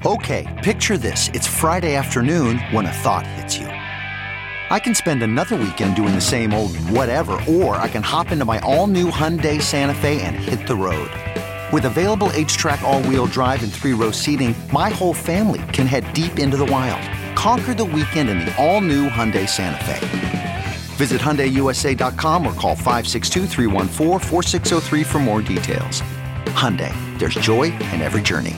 Okay, picture this. It's Friday afternoon when a thought hits you. I can spend another weekend doing the same old whatever, or I can hop into my all-new Hyundai Santa Fe and hit the road. With available H-Track all-wheel drive and 3-row seating, my whole family can head deep into the wild. Conquer the weekend in the all-new Hyundai Santa Fe. Visit HyundaiUSA.com or call 562-314-4603 for more details. Hyundai, there's joy in every journey.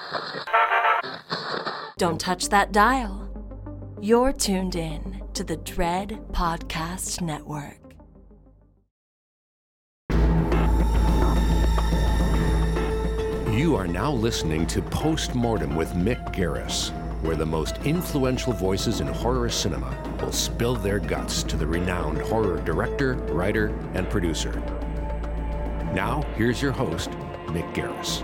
Don't touch that dial. You're tuned in to the Dread Podcast Network. You are now listening to Postmortem with Mick Garris, where the most influential voices in horror cinema will spill their guts to the renowned horror director, writer, and producer. Now, here's your host, Mick Garris.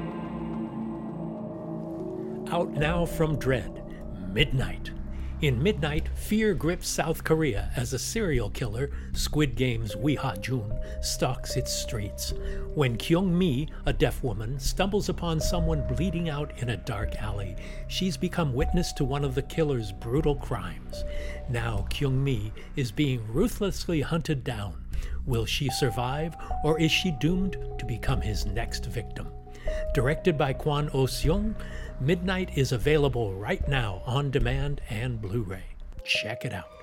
Out now from Dread, Midnight. In Midnight, fear grips South Korea as a serial killer, Squid Game's Wi Ha-jun, stalks its streets. When Kyung-mi, a deaf woman, stumbles upon someone bleeding out in a dark alley, she's become witness to one of the killer's brutal crimes. Now Kyung-mi is being ruthlessly hunted down. Will she survive, or is she doomed to become his next victim? Directed by Kwon Oh-seung, Midnight is available right now on demand and Blu-ray. Check it out.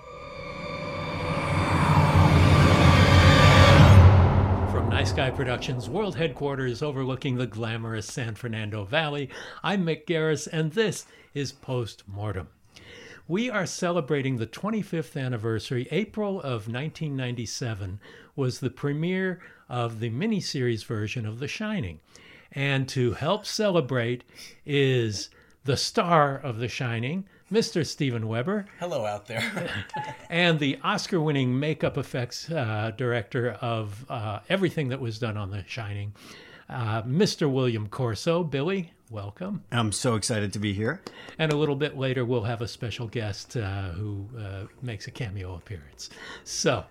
From Nice Guy Productions World Headquarters overlooking the glamorous San Fernando Valley, I'm Mick Garris, and this is Postmortem. We are celebrating the 25th anniversary. April of 1997 was the premiere of the miniseries version of The Shining. And to help celebrate is the star of The Shining, Mr. Steven Weber. Hello out there. And the Oscar-winning makeup effects director of everything that was done on The Shining, Mr. William Corso. Billy, welcome. I'm so excited to be here. And a little bit later, we'll have a special guest who makes a cameo appearance. So,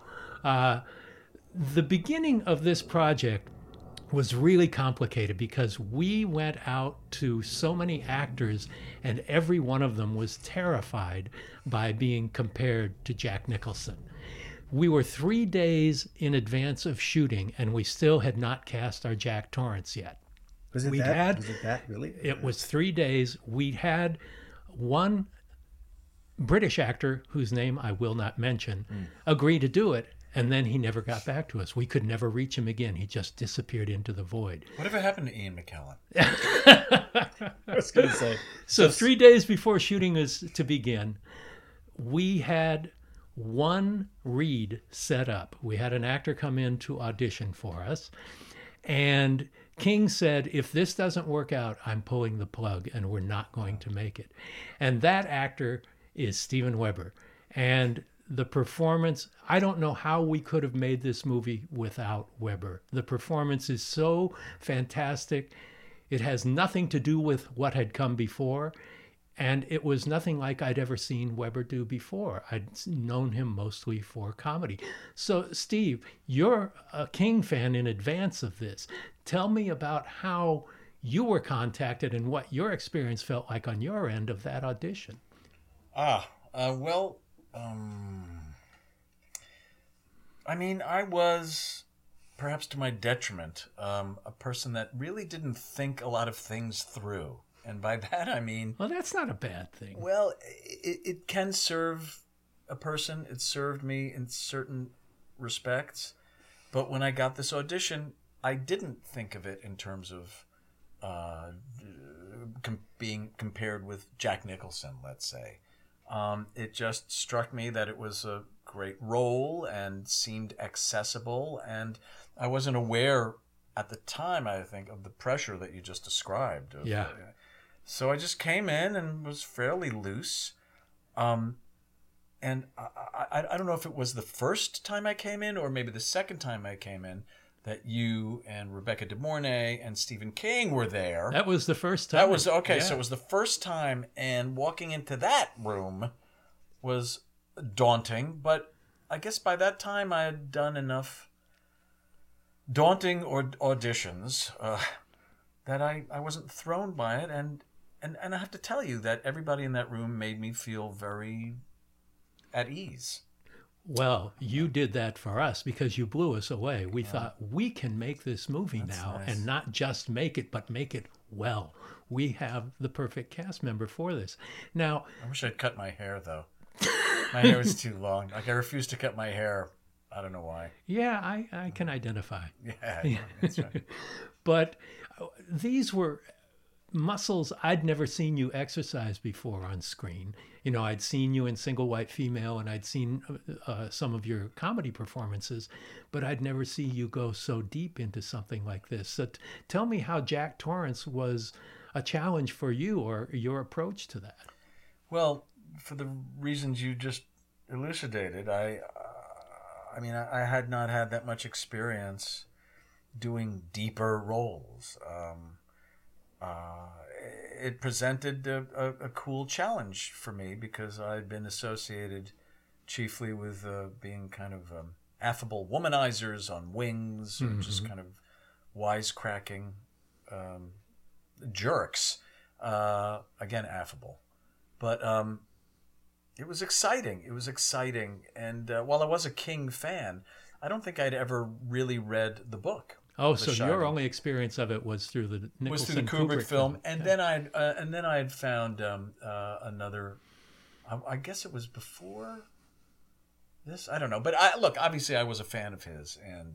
the beginning of this project was really complicated because we went out to so many actors and every one of them was terrified by being compared to Jack Nicholson. We were 3 days in advance of shooting and we still had not cast our Jack Torrance yet. Was it that? Really? It was 3 days. We had one British actor, whose name I will not mention, agree to do it. And then he never got back to us. We could never reach him again. He just disappeared into the void. Whatever happened to Ian McKellen? I was going to say. So 3 days before shooting is to begin, we had one read set up. We had an actor come in to audition for us. And King said, if this doesn't work out, I'm pulling the plug and we're not going to make it. And that actor is Steven Weber. And the performance, I don't know how we could have made this movie without Weber. The performance is so fantastic. It has nothing to do with what had come before, and it was nothing like I'd ever seen Weber do before. I'd known him mostly for comedy. So, Steve, you're a King fan in advance of this. Tell me about how you were contacted and what your experience felt like on your end of that audition. I mean, I was, perhaps to my detriment, a person that really didn't think a lot of things through. And by that, I mean... Well, that's not a bad thing. Well, it can serve a person. It served me in certain respects. But when I got this audition, I didn't think of it in terms of being compared with Jack Nicholson, let's say. It just struck me that it was a great role and seemed accessible, and I wasn't aware at the time, I think, of the pressure that you just described. Yeah. So I just came in and was fairly loose. And I don't know if it was the first time I came in or maybe the second time I came in that you and Rebecca De Mornay and Stephen King were there. That was the first time. That was, okay, Yeah. So it was the first time, and walking into that room was daunting, but I guess by that time I had done enough daunting auditions that I wasn't thrown by it, and and I have to tell you that everybody in that room made me feel very at ease. Well, you did that for us because you blew us away. We thought we can make this movie now nice. and not just make it, but make it well. We have the perfect cast member for this. Now, I wish I'd cut my hair, though. My hair was too long. Like, I refused to cut my hair. I don't know why. yeah, I can identify. Yeah, that's right. But these were muscles I'd never seen you exercise before on screen. You know, I'd seen you in Single White Female, and I'd seen some of your comedy performances, but I'd never see you go so deep into something like this. So tell me how Jack Torrance was a challenge for you, or your approach to that. Well, for the reasons you just elucidated, I mean, I had not had that much experience doing deeper roles. It presented a cool challenge for me because I'd been associated chiefly with being kind of affable womanizers on Wings, or just kind of wisecracking jerks. Again, affable. But it was exciting. It was exciting. And while I was a King fan, I don't think I'd ever really read the book. Oh, The so Shining. your only experience of it was through the Nicholson Was through the Kubrick film, and Yeah. then I had found another. I guess it was before this. I don't know, but look, obviously, I was a fan of his and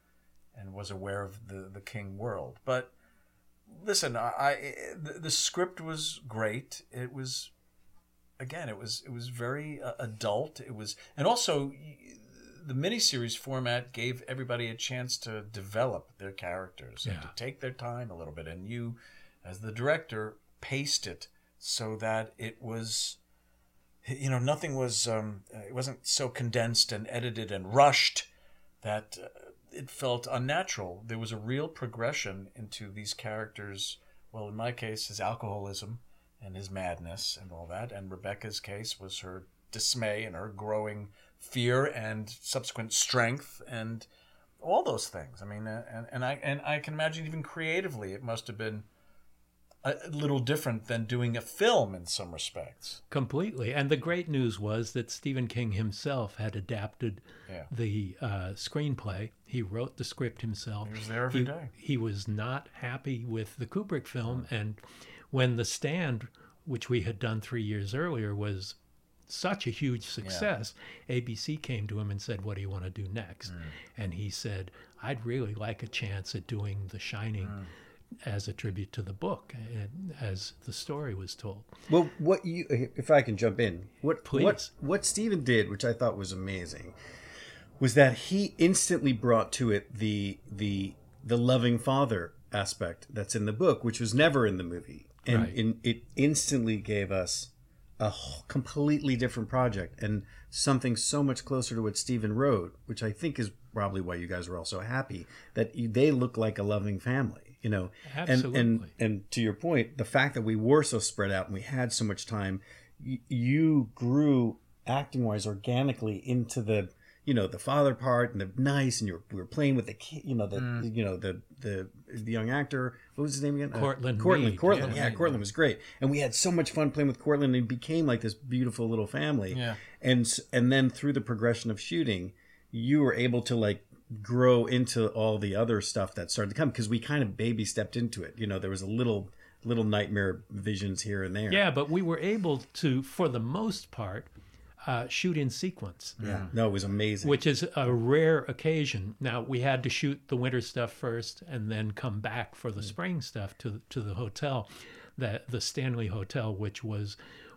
was aware of the King world. But listen, the script was great. It was, again, it was very adult. It was, and also, the miniseries format gave everybody a chance to develop their characters and to take their time a little bit. And you, as the director, paced it so that it was, you know, nothing was, it wasn't so condensed and edited and rushed that it felt unnatural. There was a real progression into these characters. Well, in my case, his alcoholism and his madness and all that. And Rebecca's case was her dismay and her growing fear and subsequent strength and all those things. I mean, and I can imagine even creatively it must have been a little different than doing a film in some respects. Completely. And the great news was that Stephen King himself had adapted the screenplay. He wrote the script himself. He was there every day. He was not happy with the Kubrick film. And when The Stand, which we had done 3 years earlier, was such a huge success, ABC came to him and said, "What do you want to do next?" And he said, "I'd really like a chance at doing The Shining as a tribute to the book, and as the story was told." Well, what you, if I can jump in, Please. what Stephen did, which I thought was amazing, was that he instantly brought to it the loving father aspect that's in the book, which was never in the movie, and it instantly gave us a completely different project and something so much closer to what Stephen wrote, which I think is probably why you guys were all so happy that they look like a loving family, you know. Absolutely. And to your point, the fact that we were so spread out and we had so much time, you grew acting wise organically into the, you know, the father part and the nice, and we were playing with the kid, you know, the young actor. What was his name again? Cortland Cortland. Reed. Cortland. Yeah, Cortland was great, and we had so much fun playing with Cortland. And it became like this beautiful little family. Yeah. And then through the progression of shooting, you were able to like grow into all the other stuff that started to come, because we kind of baby stepped into it. You know, there was a little nightmare visions here and there. Yeah, but we were able to, for the most part, shoot in sequence. Yeah. No, it was amazing. Which is a rare occasion. Now, we had to shoot the winter stuff first and then come back for the spring stuff to the hotel, the Stanley Hotel, which was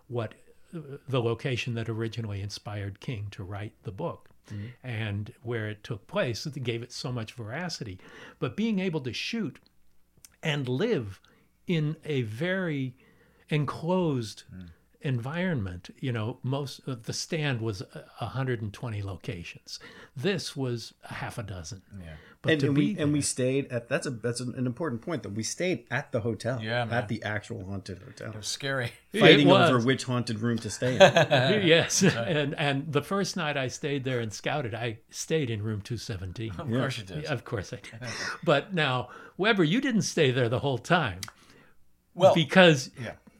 the location that originally inspired King to write the book. And where it took place, it gave it so much veracity. But being able to shoot and live in a very enclosed environment, you know, most of The Stand was 120 locations. This was a half a dozen. Yeah. But we stayed at that's an important point, that we stayed at the hotel. Yeah, man. At the actual haunted hotel. It was scary. Fighting It was. over which haunted room to stay in. Yes, and the first night I stayed there and scouted, I stayed in room 217. Of course you did. Of course I did. But now, Weber, you didn't stay there the whole time. Well, Because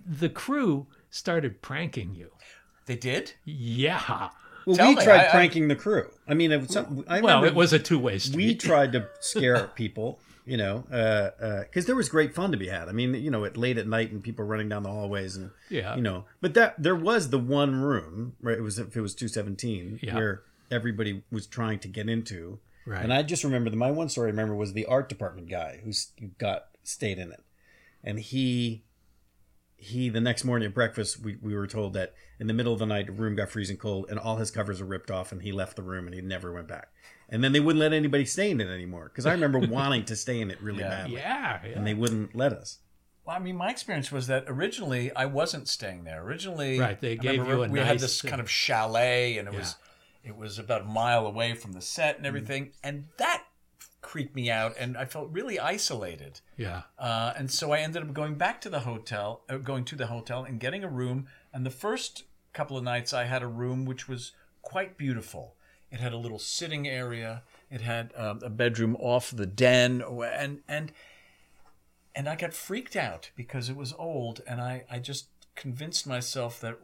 the crew started pranking you. They did? Yeah. Well, Tell we me, tried pranking the crew. I mean, it was It was a two-way street. We tried to scare people, because there was great fun to be had. I mean, late at night and people running down the hallways and, but there was the one room, right? If it was 217 where everybody was trying to get into. Right. And I just remember my one story I remember was the art department guy who stayed in it. And he the next morning at breakfast, we were told that in the middle of the night, the room got freezing cold and all his covers were ripped off and he left the room and he never went back. And then they wouldn't let anybody stay in it anymore. Because I remember wanting to stay in it really badly. Yeah. And they wouldn't let us. Well, I mean, my experience was that originally I wasn't staying there. Originally, right, they gave you we had this kind of chalet, and it was about a mile away from the set and everything, and that creeped me out, and I felt really isolated. Yeah. And so I ended up going to the hotel and getting a room. And the first couple of nights, I had a room which was quite beautiful. It had a little sitting area. It had a bedroom off the den, and I got freaked out because it was old, and I just convinced myself that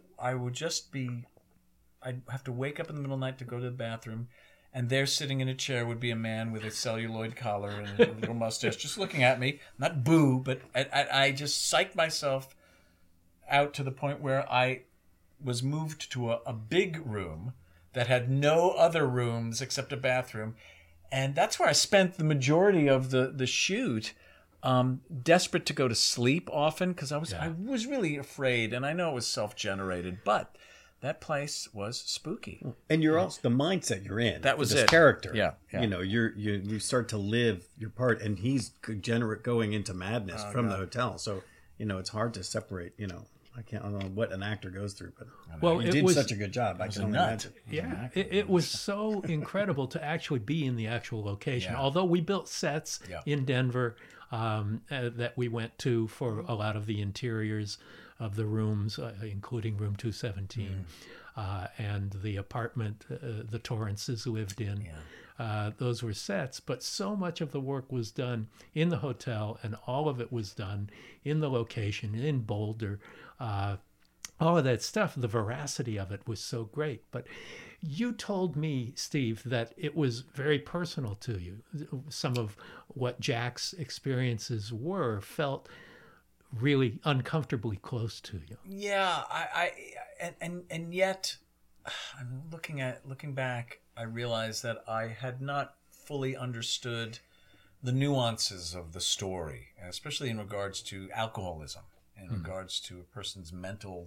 I'd have to wake up in the middle of the night to go to the bathroom, and there sitting in a chair would be a man with a celluloid collar and a little mustache just looking at me. Not boo, but I just psyched myself out to the point where I was moved to a big room that had no other rooms except a bathroom. And that's where I spent the majority of the shoot, desperate to go to sleep often because I was really afraid. And I know it was self-generated, but that place was spooky. And you're also the mindset you're in. That was this it. Character. Yeah. You start to live your part, and he's going into madness from the hotel. So it's hard to separate. I don't know what an actor goes through, but you did such a good job. I can only imagine. Yeah, it was so incredible to actually be in the actual location. Although we built sets in Denver that we went to for a lot of the interiors of the rooms, including room 217, and the apartment the Torrances lived in. Those were sets, but so much of the work was done in the hotel, and all of it was done in the location, in Boulder. All of that stuff, the veracity of it was so great. But you told me, Steve, that it was very personal to you. Some of what Jack's experiences felt really uncomfortably close to you. Yeah, and yet, looking back, I realized that I had not fully understood the nuances of the story, especially in regards to alcoholism, in regards to a person's mental,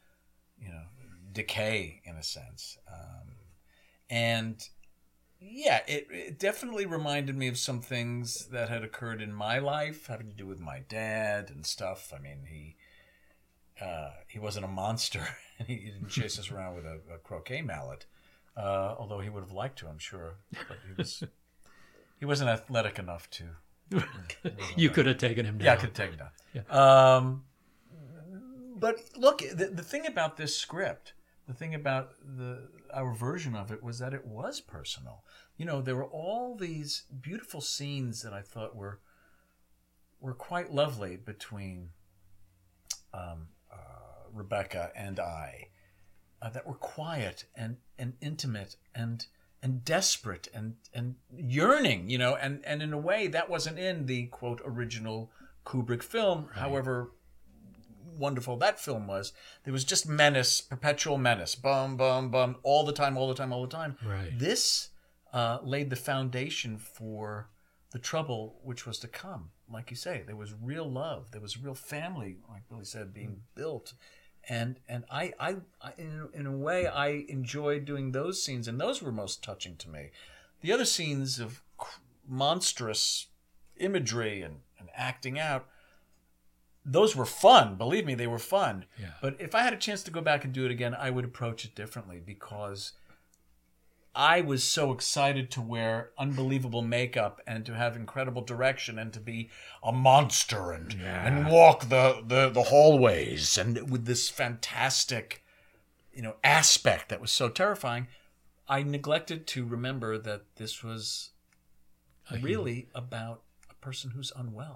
decay in a sense. And yeah, it definitely reminded me of some things that had occurred in my life, having to do with my dad and stuff. I mean, he wasn't a monster. He didn't chase us around with a croquet mallet, although he would have liked to, I'm sure. But he wasn't athletic enough to. You could have taken him down. Yeah, I could have taken him down. Yeah. But look, the thing about this script, the thing about our version of it was that it was personal. There were all these beautiful scenes that I thought were quite lovely between Rebecca and I, that were quiet and intimate and desperate and yearning, and in a way that wasn't in the quote original Kubrick film. Right. However wonderful that film was, there was just menace, perpetual menace, bum bum bum, all the time. Right. This laid the foundation for the trouble which was to come. Like you say, there was real love, there was real family, like Billy said, being built, and I in a way I enjoyed doing those scenes, and those were most touching to me. The other scenes of monstrous imagery and acting out, those were fun. Believe me, they were fun. Yeah. But if I had a chance to go back and do it again, I would approach it differently, because I was so excited to wear unbelievable makeup and to have incredible direction and to be a monster and walk the hallways and with this fantastic, aspect that was so terrifying. I neglected to remember that this was really about a person who's unwell.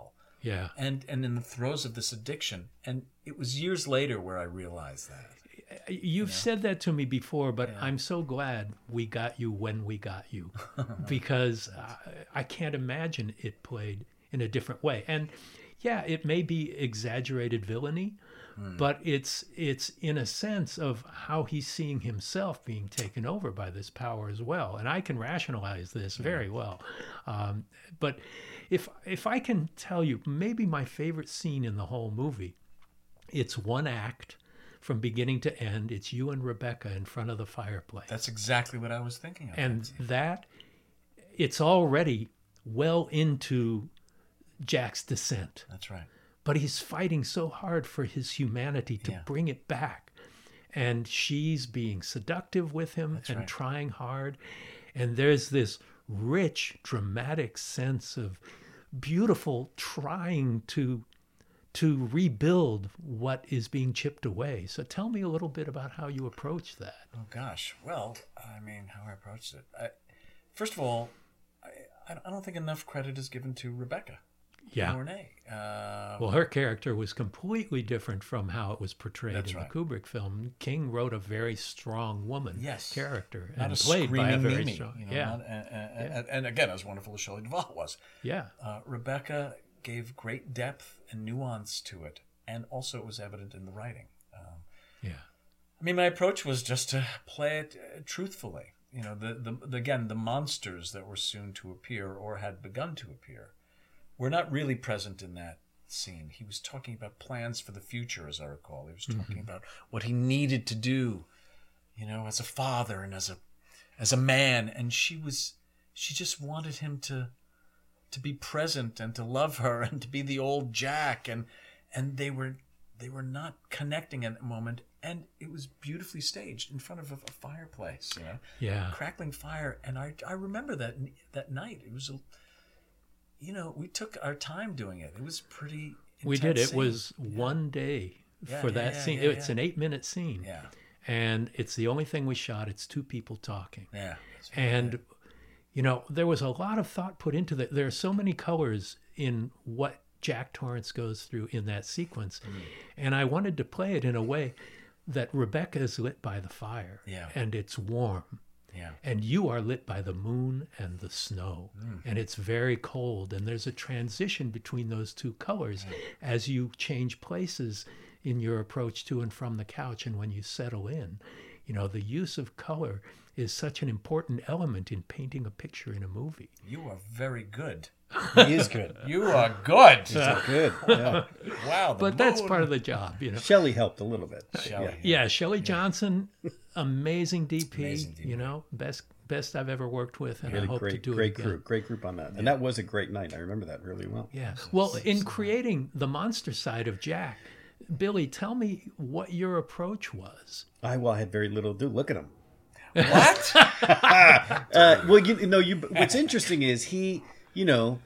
Yeah. And in the throes of this addiction. And it was years later where I realized that. You've said that to me before, but I'm so glad we got you when we got you, because I can't imagine it played in a different way. And yeah, it may be exaggerated villainy, but it's in a sense of how he's seeing himself being taken over by this power as well. And I can rationalize this very well. But if I can tell you, maybe my favorite scene in the whole movie, it's one act. From beginning to end, it's you and Rebecca in front of the fireplace. That's exactly what I was thinking of. And that, it's already well into Jack's descent. That's right. But he's fighting so hard for his humanity to bring it back. And she's being seductive with him and trying hard. And there's this rich, dramatic sense of beautiful trying to rebuild what is being chipped away. So tell me a little bit about how you approach that. Oh, gosh. Well, I mean, how I approached it. First of all, I don't think enough credit is given to Rebecca Mornay. Well, her character was completely different from how it was portrayed in the Kubrick film. King wrote a very strong woman character. Not and a played by a very Mimi, strong... And again, as wonderful as Shelley Duvall was. Yeah. Rebecca gave great depth and nuance to it, and also it was evident in the writing. I mean, my approach was just to play it truthfully. You know, the monsters that were soon to appear or had begun to appear were not really present in that scene. He was talking about plans for the future, as I recall. He was talking about what he needed to do, you know, as a father and as a man, and she just wanted him to be present and to love her and to be the old Jack, and they were not connecting at the moment, and it was beautifully staged in front of a fireplace, you know, crackling fire. And I remember that night. It was, you know, we took our time doing it. It was pretty intense. We did. It was one day for that scene. It's an 8-minute scene. Yeah. And it's the only thing we shot. It's two people talking. Yeah. And you know, there was a lot of thought put into that. There are so many colors in what Jack Torrance goes through in that sequence. And I wanted to play it in a way that Rebecca is lit by the fire and it's warm. Yeah. And you are lit by the moon and the snow. And it's very cold. And there's a transition between those two colors as you change places in your approach to and from the couch and when you settle in. You know, the use of color is such an important element in painting a picture in a movie. You are very good. He is good. You are good. He's good. Yeah. Wow. But that's part of the job, you know. Shelley helped a little bit. Shelley Johnson, amazing DP, you know, best I've ever worked with, and I hope to do it again. Great group on that. And that was a great night. I remember that really well. Yeah. Well, in creating the monster side of Jack, Billy, tell me what your approach was. I had very little to do. Look at him. What? Well, what's interesting is he, you know,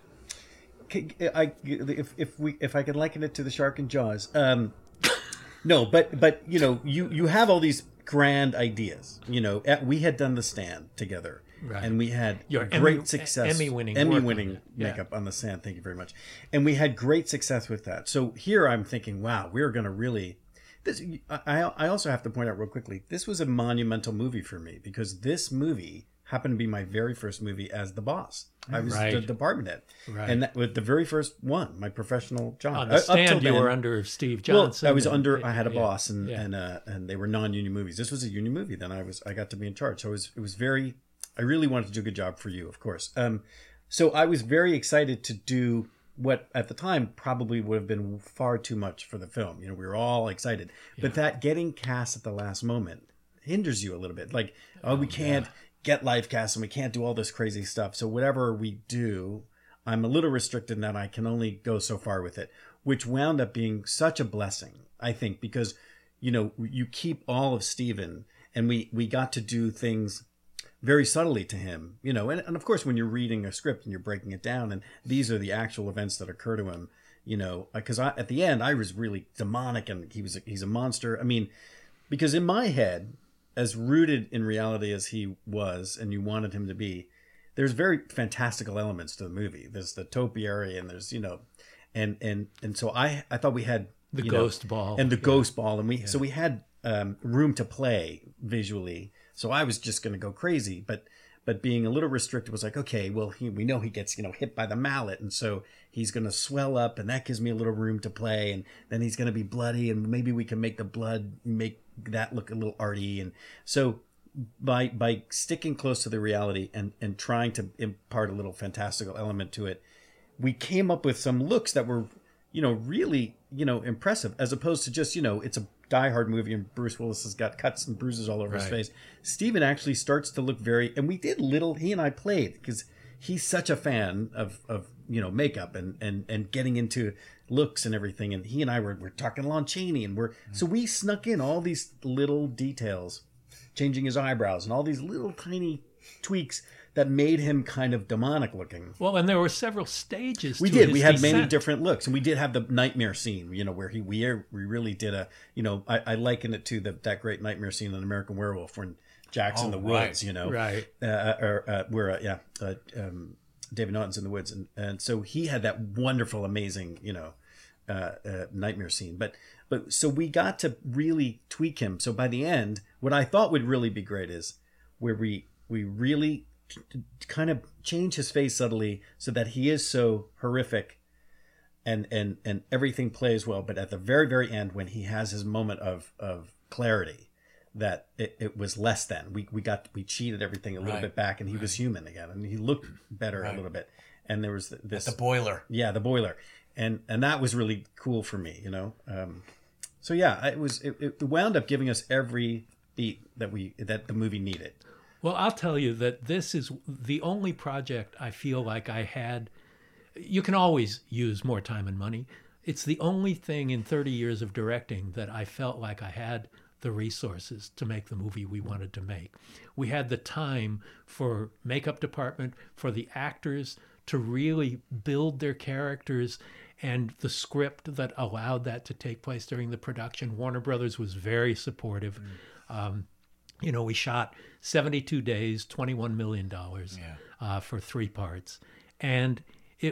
if I could liken it to the shark in Jaws, no, but you know, you have all these grand ideas. You know, we had done The Stand together, and we had great success. Emmy-winning makeup on The Stand. Thank you very much. And we had great success with that. So here I'm thinking, wow, we're going to really. I also have to point out real quickly, this was a monumental movie for me because this movie happened to be my very first movie as the boss. I was the department head. Right. And that was the very first one, my professional job. On The Stand, you were under Steve Johnson. Well, I was I had a boss, and they were non-union movies. This was a union movie. Then I got to be in charge. So it was very, I really wanted to do a good job for you, of course. So I was very excited to do what at the time probably would have been far too much for the film. You know, we were all excited. But that getting cast at the last moment hinders you a little bit. Like, we can't get live cast and we can't do all this crazy stuff. So whatever we do, I'm a little restricted in that I can only go so far with it, which wound up being such a blessing, I think, because, you know, you keep all of Stephen, and we got to do things very subtly to him, you know, and of course when you're reading a script and you're breaking it down and these are the actual events that occur to him, you know, because at the end I was really demonic and he's a monster. I mean, because in my head, as rooted in reality as he was and you wanted him to be, there's very fantastical elements to the movie. There's the topiary and there's, you know, and so I thought we had the ghost ball and the ghost ball, and we had room to play visually. So I was just going to go crazy, but being a little restricted was like, okay, well, we know he gets hit by the mallet, and so he's going to swell up, and that gives me a little room to play, and then he's going to be bloody, and maybe we can make the blood make that look a little arty, and so by sticking close to the reality and trying to impart a little fantastical element to it, we came up with some looks that were really impressive, as opposed to just it's a Die Hard movie and Bruce Willis has got cuts and bruises all over his face. Steven actually starts to look and we did he and I played because he's such a fan of makeup and getting into looks and everything, and he and I were talking Lon Chaney, and so we snuck in all these little details, changing his eyebrows and all these little tiny tweaks that made him kind of demonic looking. Well, and there were several stages. We had many different looks, and we did have the nightmare scene, where we really did I liken it to that great nightmare scene in American Werewolf when Jack's in the woods, right? David Naughton's in the woods, and so he had that wonderful, amazing, nightmare scene. But so we got to really tweak him. So by the end, what I thought would really be great is where we really kind of change his face subtly so that he is so horrific and everything plays well, but at the very, very end, when he has his moment of clarity, that it was less than we cheated everything a little bit back, and he was human again, and he looked better a little bit, and there was this the boiler, the boiler, and that was really cool for me, so yeah, it wound up giving us every beat that the movie needed. Well, I'll tell you that this is the only project I feel like I had. You can always use more time and money. It's the only thing in 30 years of directing that I felt like I had the resources to make the movie we wanted to make. We had the time for makeup department, for the actors to really build their characters, and the script that allowed that to take place during the production. Warner Brothers was very supportive. We shot 72 days, $21 million for 3 parts. And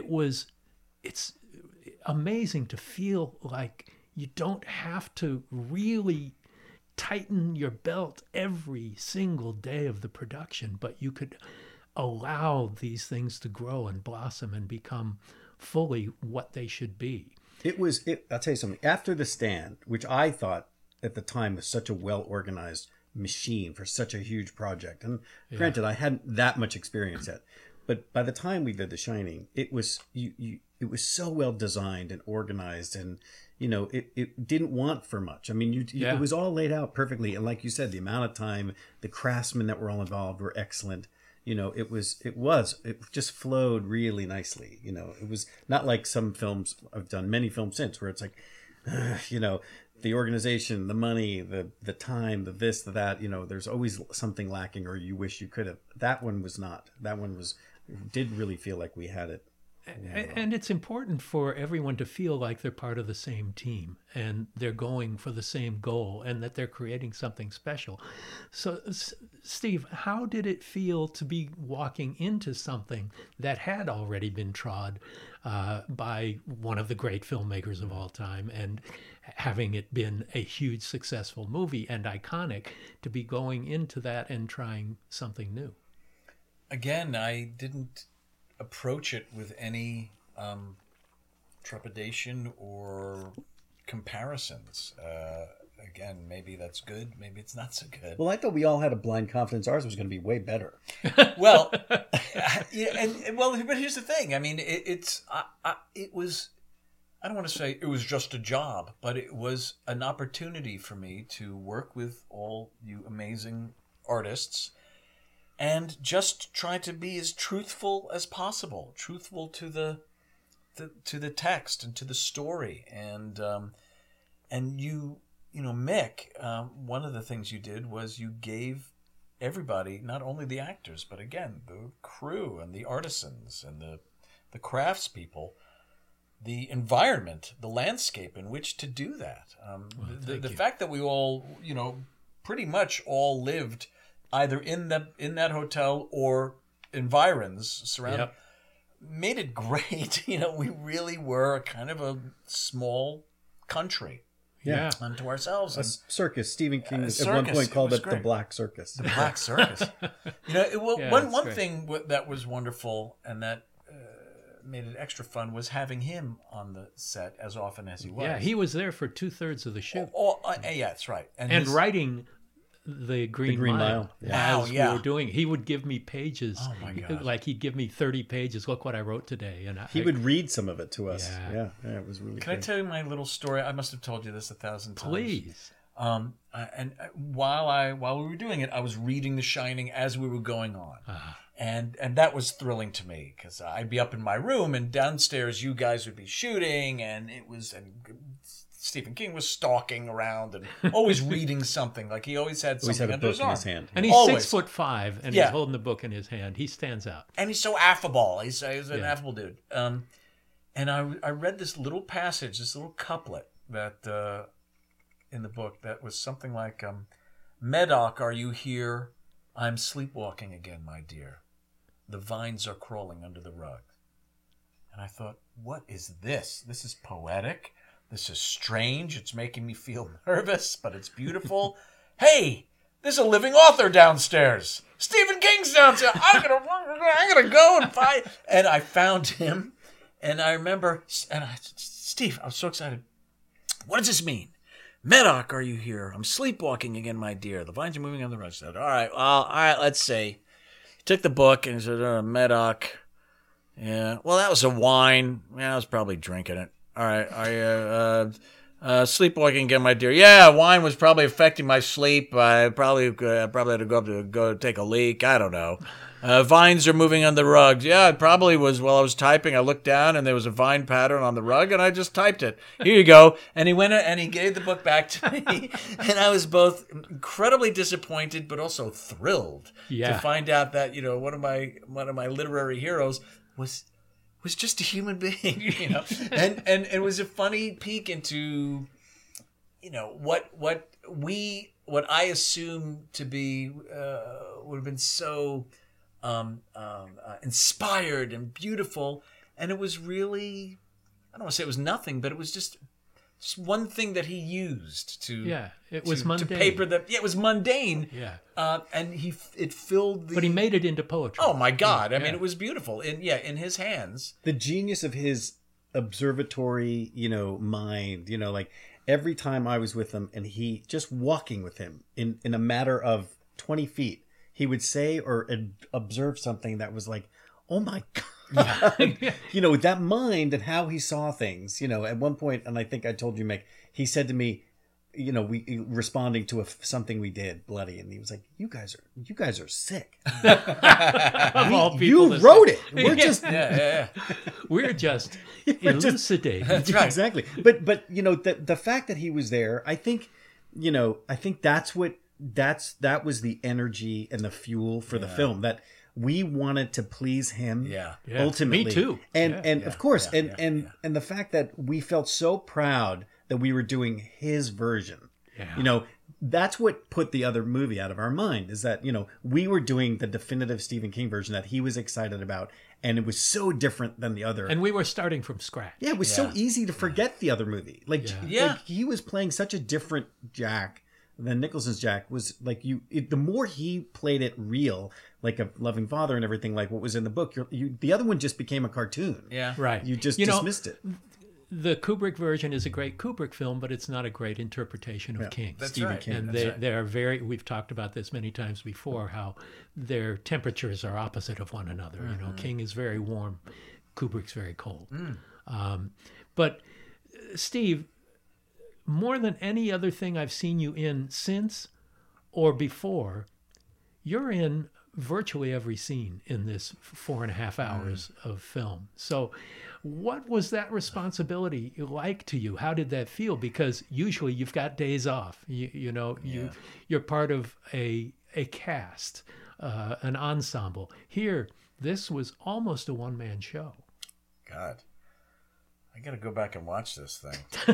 it's amazing to feel like you don't have to really tighten your belt every single day of the production, but you could allow these things to grow and blossom and become fully what they should be. I'll tell you something. After The Stand, which I thought at the time was such a well-organized machine for such a huge project, and granted, I hadn't that much experience yet, but by the time we did The Shining, it was it was so well designed and organized, and it didn't want for much. I mean, it was all laid out perfectly, and like you said, the amount of time, the craftsmen that were all involved were excellent. It just flowed really nicely. It was not like some films. I've done many films since where it's like, the organization, the money, the time, the this, the that, there's always something lacking, or you wish you could have. That one was not. That one did really feel like we had it. And it's important for everyone to feel like they're part of the same team and they're going for the same goal and that they're creating something special. So, Steve, how did it feel to be walking into something that had already been trod by one of the great filmmakers of all time, and having it been a huge successful movie and iconic, to be going into that and trying something new? Again, I didn't approach it with any trepidation or comparisons. Again, maybe that's good, maybe it's not so good. Well, I thought we all had a blind confidence ours was going to be way better. Well, but here's the thing. I mean, it was. I don't want to say it was just a job, but it was an opportunity for me to work with all you amazing artists and just try to be as truthful as possible, truthful to the text and to the story. And Mick, one of the things you did was you gave everybody, not only the actors, but again, the crew and the artisans and the craftspeople, the environment, the landscape in which to do that. The fact that we all, pretty much all lived either in that hotel or environs surrounded, made it great. You know, we really were kind of a small country Yeah. unto ourselves. A circus. Stephen King at circus. one point It called was it the great. Black Circus. The Black Circus. You know, Yeah, one that's great. thing that was wonderful and that made it extra fun was having him on the set as often as he was. Yeah, he was there for 2/3 of the shoot. Yeah, that's right. And his- writing the Green Green Mile. Mile, yeah. Wow, As yeah. we were doing, he would give me pages. Oh, my God. Like he'd give me 30 pages. Look what I wrote today, and He would read some of it to us. Yeah. Yeah, it was really Can I great. tell you my little story? I must have told you this 1,000 times. please. And while we were doing it, I was reading The Shining as we were going on, and that was thrilling to me because I'd be up in my room and downstairs you guys would be shooting, and Stephen King was stalking around and always reading something. Like he always had Always something had a under book his in arm. his hand. And he's Always. 6'5", and Yeah. he's holding the book in his hand. He stands out. And he's so affable. He's an Yeah. affable dude. And I read this little passage, this little couplet that in the book that was something like, "Medoc, are you here? I'm sleepwalking again, my dear. The vines are crawling under the rug." And I thought, what is this? This is poetic. This is strange. It's making me feel nervous, but it's beautiful. Hey, there's a living author downstairs. Stephen King's downstairs. I'm gonna go and find. And I found him, and I remember, Steve, I was so excited. What does this mean? Medoc, are you here? I'm sleepwalking again, my dear. The vines are moving on the rug. I said, all right, let's see. He took the book and he said, Medoc. Yeah, well, that was a wine. Yeah, I was probably drinking it. All right, are you sleepwalking again, my dear? Yeah, wine was probably affecting my sleep. I probably had to go take a leak. I don't know. Vines are moving on the rug. Yeah, it probably was while I was typing. I looked down and there was a vine pattern on the rug, and I just typed it. Here you go. And he went and he gave the book back to me, and I was both incredibly disappointed but also thrilled to find out that one of my literary heroes was just a human being, and it was a funny peek into, what I assume to be would have been so inspired and beautiful, and it was really, I don't want to say it was nothing, but it was just one thing that he used to it was mundane. to paper that it was mundane, and it filled the. But he made it into poetry. Oh my God! I mean, it was beautiful. In his hands. The genius of his observatory, mind. Like every time I was with him, and he just walking with him in a matter of 20 feet, he would say or observe something that was like, oh my God. That mind and how he saw things, at one point, and I think I told you, Mick, he said to me, we responding to something we did bloody, and he was like, you guys are sick. Of all people, You wrote it. We're just we're just elucidating. That's right. Exactly. But the fact that he was there, I think that was the energy and the fuel for the film, that we wanted to please him. Yeah. Ultimately. Me too. And of course, and the fact that we felt so proud that we were doing his version. Yeah. That's what put the other movie out of our mind, is that, we were doing the definitive Stephen King version that he was excited about, and it was so different than the other. And we were starting from scratch. Yeah, it was so easy to forget the other movie. Like he was playing such a different Jack than Nicholson's Jack. Was like the more he played it real, like a loving father and everything, like what was in the book, the other one just became a cartoon. Yeah. Right. You just dismissed it. The Kubrick version is a great Kubrick film, but it's not a great interpretation of King. That's Stephen right. King. And they are very, we've talked about this many times before, how their temperatures are opposite of one another. King is very warm, Kubrick's very cold. But Steve, more than any other thing I've seen you in since or before, you're in virtually every scene in this 4.5 hours of film. So what was that responsibility like to you? How did that feel? Because usually you've got days off. You're part of a cast, an ensemble. Here, this was almost a one-man show. God, I got to go back and watch this thing.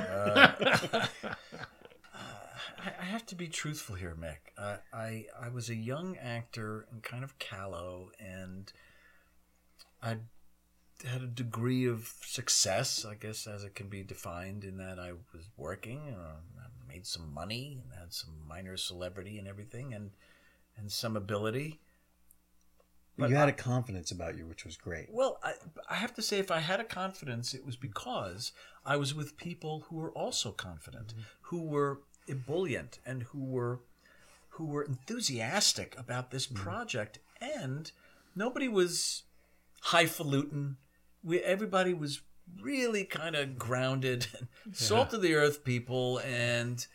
I have to be truthful here, Mick. I was a young actor and kind of callow, and had a degree of success, I guess, as it can be defined, in that I was working, I made some money, and had some minor celebrity and everything, and some ability. But you had a confidence about you, which was great. Well, I have to say, if I had a confidence, it was because I was with people who were also confident, who were ebullient, and who were enthusiastic about this project. And nobody was highfalutin. Everybody was really kind of grounded, salt of the earth people, and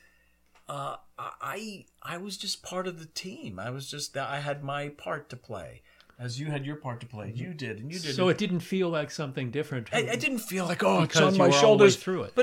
I was just part of the team. I had my part to play. As you had your part to play, you did, and you did. So it didn't feel like something different. I didn't feel like, oh, it's because on you my were all the way shoulders. through it. But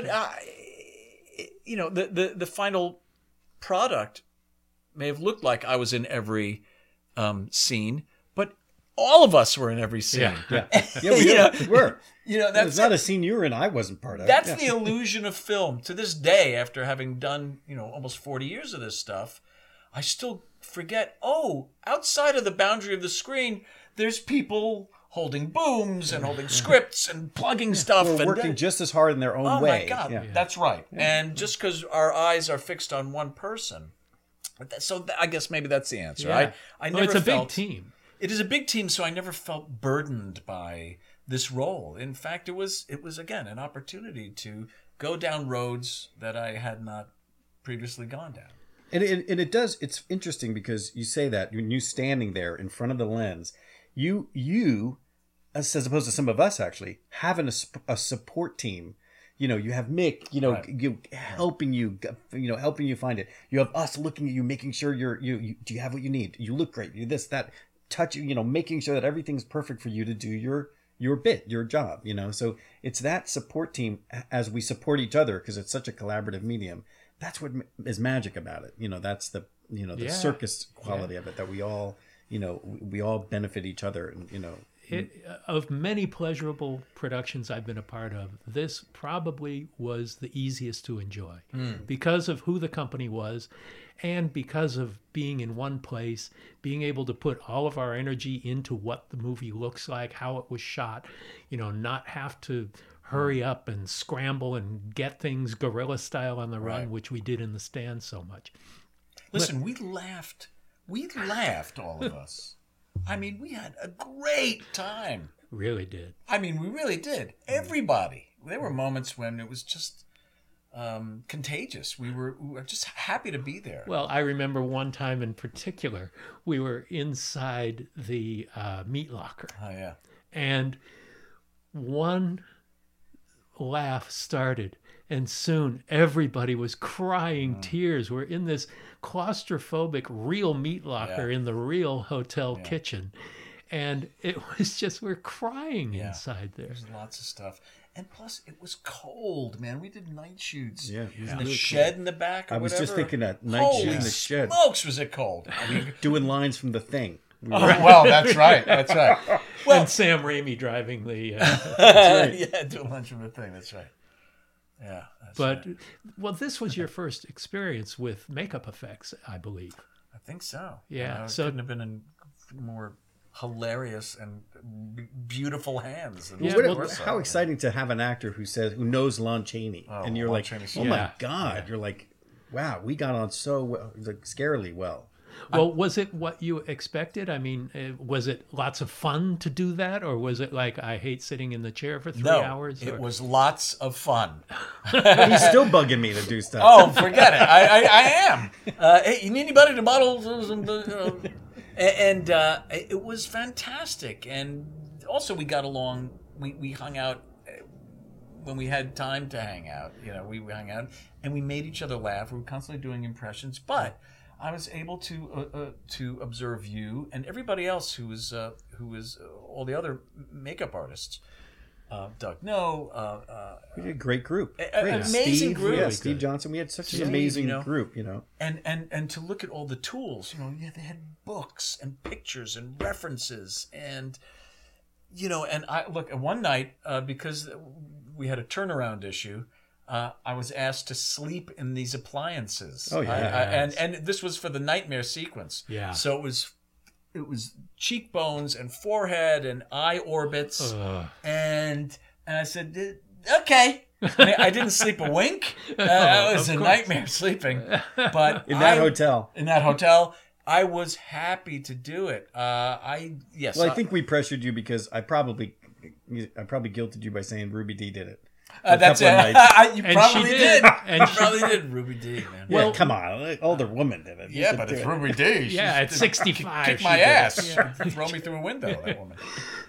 the final product may have looked like I was in every scene, but all of us were in every scene. Yeah, we were. That's not a scene you were in. I wasn't part of. That's the illusion of film. To this day, after having done almost 40 years of this stuff, I still forget. Oh, outside of the boundary of the screen, there's people holding booms and holding scripts and plugging stuff. We're and working just as hard in their own way. Oh my God, that's right. Yeah. And just because our eyes are fixed on one person, so I guess maybe that's the answer. Yeah. I never it's a felt, big team. It is a big team, so I never felt burdened by this role. In fact, it was again an opportunity to go down roads that I had not previously gone down. And it does. It's interesting because you say that when you standing there in front of the lens, you, as opposed to some of us actually having a support team. You have Mick, helping you find it. You have us looking at you, making sure you do you have what you need. You look great. You this that touch. Making sure that everything's perfect for you to do your bit, your job. So it's that support team as we support each other because it's such a collaborative medium. That's what is magic about it. That's the the circus quality of it, that we all we all benefit each other. And of many pleasurable productions I've been a part of, this probably was the easiest to enjoy because of who the company was, and because of being in one place, being able to put all of our energy into what the movie looks like, how it was shot, not have to hurry up and scramble and get things guerrilla style on the run, which we did in The Stand so much. Listen, we laughed, all of us. I mean, we had a great time. Really did. I mean, we really did. Everybody. There were moments when it was just contagious. We were just happy to be there. Well, I remember one time in particular, we were inside the meat locker. Oh, yeah. And one laugh started, and soon everybody was crying tears. We're in this claustrophobic real meat locker in the real hotel kitchen, and it was just, we're crying inside there. There's lots of stuff, and plus it was cold, man. We did night shoots in the shed in the back. I was just thinking that night shoot in the shed. Smokes, was it cold? I mean, doing lines from The Thing. Well, that's right. Well, and Sam Raimi driving the doing lunch from The Thing. That's right. Yeah. But well, this was your first experience with makeup effects, I believe. I think so. Yeah. It so couldn't have been in more hilarious and beautiful hands. How exciting to have an actor who knows Lon Chaney, and you're Lon like, Chaney, my God, you're like, wow, we got on so well, like scarily well. Well, was it what you expected? I mean, was it lots of fun to do that? Or was it like, I hate sitting in the chair for 3 hours? It was lots of fun. He's still bugging me to do stuff. Oh, forget it. I am. Hey, you need anybody to model? And it was fantastic. And also we got along. We hung out when we had time to hang out. We hung out and we made each other laugh. We were constantly doing impressions, but I was able to observe you and everybody else who was all the other makeup artists. Doug, we had a great group. Amazing group. Yeah, Steve Johnson. We had such an amazing group. And to look at all the tools. They had books and pictures and references and and I look at one night because we had a turnaround issue. I was asked to sleep in these appliances. Oh yeah, and this was for the nightmare sequence. Yeah. So it was cheekbones and forehead and eye orbits, and I said, okay. I didn't sleep a wink. It was a nightmare sleeping. But in that hotel, I was happy to do it. I think we pressured you because I probably guilted you by saying Ruby Dee did it. That's it. You probably did. And you probably did. Ruby Dee, man. Well, come on, older woman did it. Yeah, but it's Ruby Dee. Yeah, at 65, kick my ass. Throw me through a window. That woman.